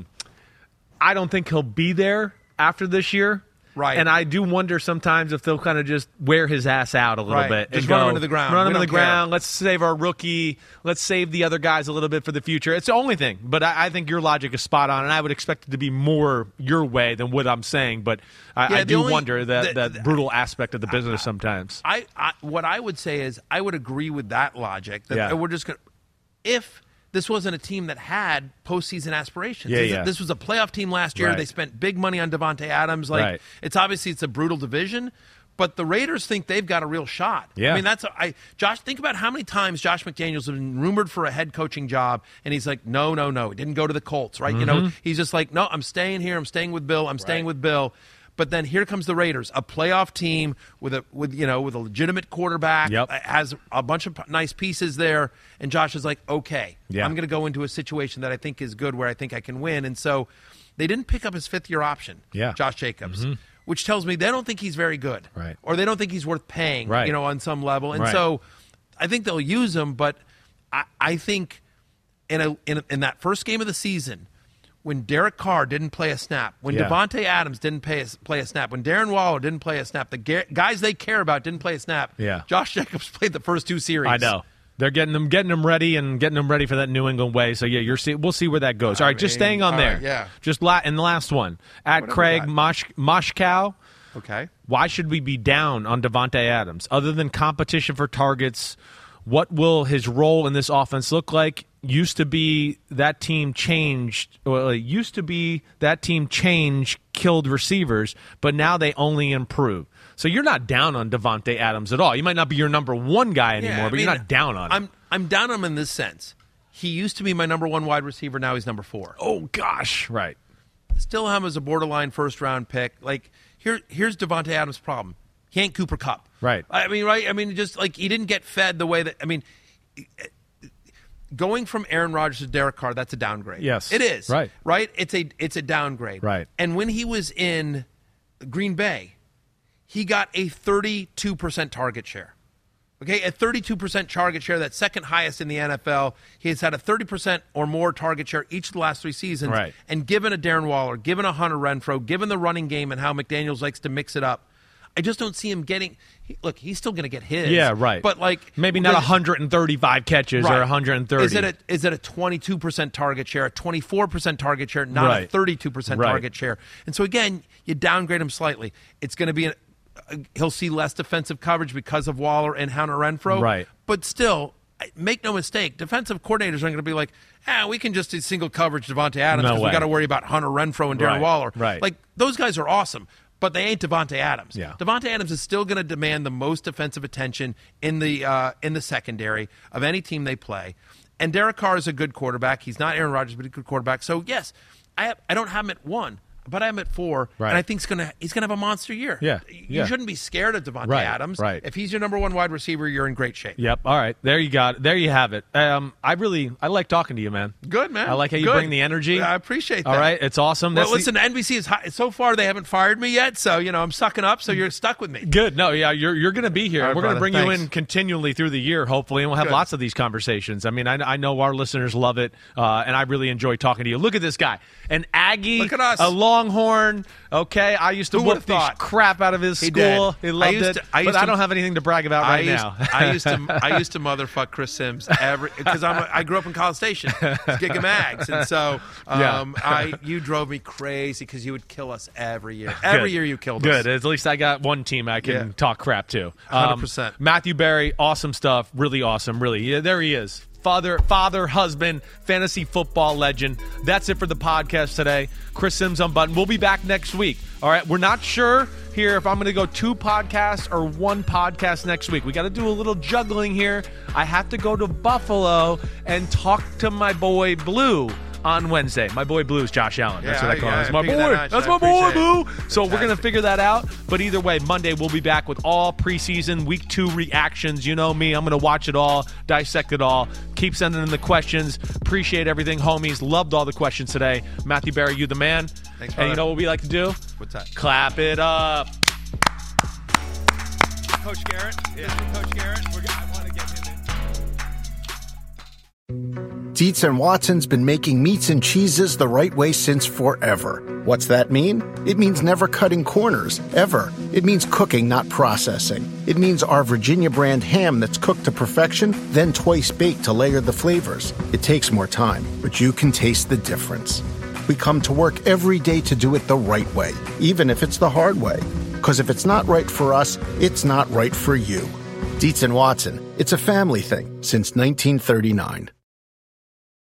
I don't think he'll be there after this year. Right. And I do wonder sometimes if they'll kind of just wear his ass out a little Right. bit. Just and run go, him into the ground. Run We him into don't the care. ground. Let's save our rookie. Let's save the other guys a little bit for the future. It's the only thing. But I, I think your logic is spot on, and I would expect it to be more your way than what I'm saying. But I, Yeah, I the do only- wonder that, the- that brutal aspect of the business sometimes. I, I what I would say is I would agree with that logic. That Yeah. we're just going to if this wasn't a team that had postseason aspirations. Yeah, this, yeah. this was a playoff team last year. Right. They spent big money on Devontae Adams. Like Right. it's obviously it's a brutal division, but the Raiders think they've got a real shot. Yeah. I mean that's a, I Josh. Think about how many times Josh McDaniels has been rumored for a head coaching job, and he's like, no, no, no. He didn't go to the Colts, right? You know, Mm-hmm. he's just like, no, I'm staying here. I'm staying with Bill. I'm staying with Bill. But then here comes the Raiders, a playoff team with a with you know with a legitimate quarterback, Yep. has a bunch of p- nice pieces there, and Josh is like, okay, Yeah. I'm going to go into a situation that I think is good, where I think I can win. And so they didn't pick up his fifth year option, Yeah. Josh Jacobs, which tells me they don't think he's very good, Right. or they don't think he's worth paying, Right. you know, on some level. And Right. so I think they'll use him, but I, I think in a, in a, in that first game of the season, when Derek Carr didn't play a snap, when Yeah. Devontae Adams didn't play a, play a snap, when Darren Waller didn't play a snap, the ga- guys they care about didn't play a snap. Yeah. Josh Jacobs played the first two series. I know. They're getting them, getting them ready, and getting them ready for that New England way. So yeah, you're see, we'll see where that goes. All right, just mean, staying on all there. right, yeah. Just la- and the last one at What have we Craig got? Mosh- Moshkow. Okay. Why should we be down on Devontae Adams? Other than competition for targets, what will his role in this offense look like? Used to be that team changed. Well, it used to be that team changed, killed receivers, but now they only improve. So you're not down on Devontae Adams at all. You might not be your number one guy anymore, Yeah, I but mean, you're not down on him. I'm I'm down on him in this sense. He used to be my number one wide receiver. Now he's number four. Oh gosh, right. Still have him as a borderline first round pick. Like here, here's Devontae Adams' problem. He ain't Cooper Kupp. Right. I mean, right. I mean, just like he didn't get fed the way that. I mean, going from Aaron Rodgers to Derek Carr, that's a downgrade. Yes. it is. Right. Right. It's a it's a downgrade. Right. And when he was in Green Bay, he got a thirty-two percent target share. Okay, a thirty-two percent target share, that's second highest in the N F L. He has had a thirty percent or more target share each of the last three seasons. Right. And given a Darren Waller, given a Hunter Renfrow, given the running game and how McDaniels likes to mix it up, I just don't see him getting he, – look, he's still going to get his. Yeah, right. But, like – maybe not the- one hundred thirty-five catches Right. or one hundred thirty. Is it a is it a twenty-two percent target share, a twenty-four percent target share, not a Right. thirty-two percent Right. target share? And so again, you downgrade him slightly. It's going to be an, uh, he'll see less defensive coverage because of Waller and Hunter Renfrow. Right. But still, make no mistake, defensive coordinators are going to be like, ah, we can just do single coverage Devontae Adams No because we way. got to worry about Hunter Renfrow and Darren Right. Waller. Right. Like those guys are awesome. But they ain't Devontae Adams. Yeah. Devontae Adams is still going to demand the most defensive attention in the uh, in the secondary of any team they play. And Derek Carr is a good quarterback. He's not Aaron Rodgers, but a good quarterback. So yes, I have, I don't have him at one, but I'm at four, Right. and I think he's gonna he's gonna have a monster year. Yeah. you Yeah. shouldn't be scared of Devontae Right. Adams. Right. If he's your number one wide receiver, you're in great shape. Yep. All right. There you got it. There you have it. Um, I really I like talking to you, man. Good, man. I like how you Good. bring the energy. I appreciate that. All right. It's awesome. Well, That's the- listen, N B C is high. So far they haven't fired me yet, so you know I'm sucking up. So you're stuck with me. Good. No, yeah, you're you're going to be here. All right, We're going to brother. bring you Thanks. in continually through the year, hopefully, and we'll have Good. lots of these conversations. I mean, I, I know our listeners love it, uh, and I really enjoy talking to you. Look at this guy, an Aggie, Look at us. a Longhorn. Okay, I used to Who whoop would've the thought? crap out of his He school. did. He I loved used it. to- I used but I to- don't have anything to brag about I right used, now. I used to I used to motherfuck Chris Sims every because I'm a, I grew up in College Station, Giga Mags, and so um, Yeah. I you drove me crazy because you would kill us every year. Every Good. year you killed Good. us. At least I got one team I can Yeah. talk crap to. Um, one hundred percent. Matthew Berry, awesome stuff. Really awesome. Really. Yeah, there he is. Father, father, husband, fantasy football legend. That's it for the podcast today. Chris Sims Unbuttoned. We'll be back next week. All right. We're not sure here if I'm going to go two podcasts or one podcast next week. We got to do a little juggling here. I have to go to Buffalo and talk to my boy Blue on Wednesday. My boy Blue is Josh Allen. That's Yeah, what I call I- him. I That's my figured boy. that out. That's I my boy, appreciate it. Blue. So we're going to Fantastic. figure that out. But either way, Monday we'll be back with all preseason week two reactions. You know me. I'm going to watch it all, dissect it all. Keep sending in the questions. Appreciate everything, homies. Loved all the questions today. Matthew Berry, you the man. Thanks, And you brother. know what we like to do? What's that? Clap it up. Coach Garrett. Yeah. Coach Garrett. We're gonna, I want to get him in. Dietz and Watson's been making meats and cheeses the right way since forever. What's that mean? It means never cutting corners, ever. It means cooking, not processing. It means our Virginia brand ham that's cooked to perfection, then twice baked to layer the flavors. It takes more time, but you can taste the difference. We come to work every day to do it the right way, even if it's the hard way. Because if it's not right for us, it's not right for you. Dietz and Watson, it's a family thing since nineteen thirty-nine.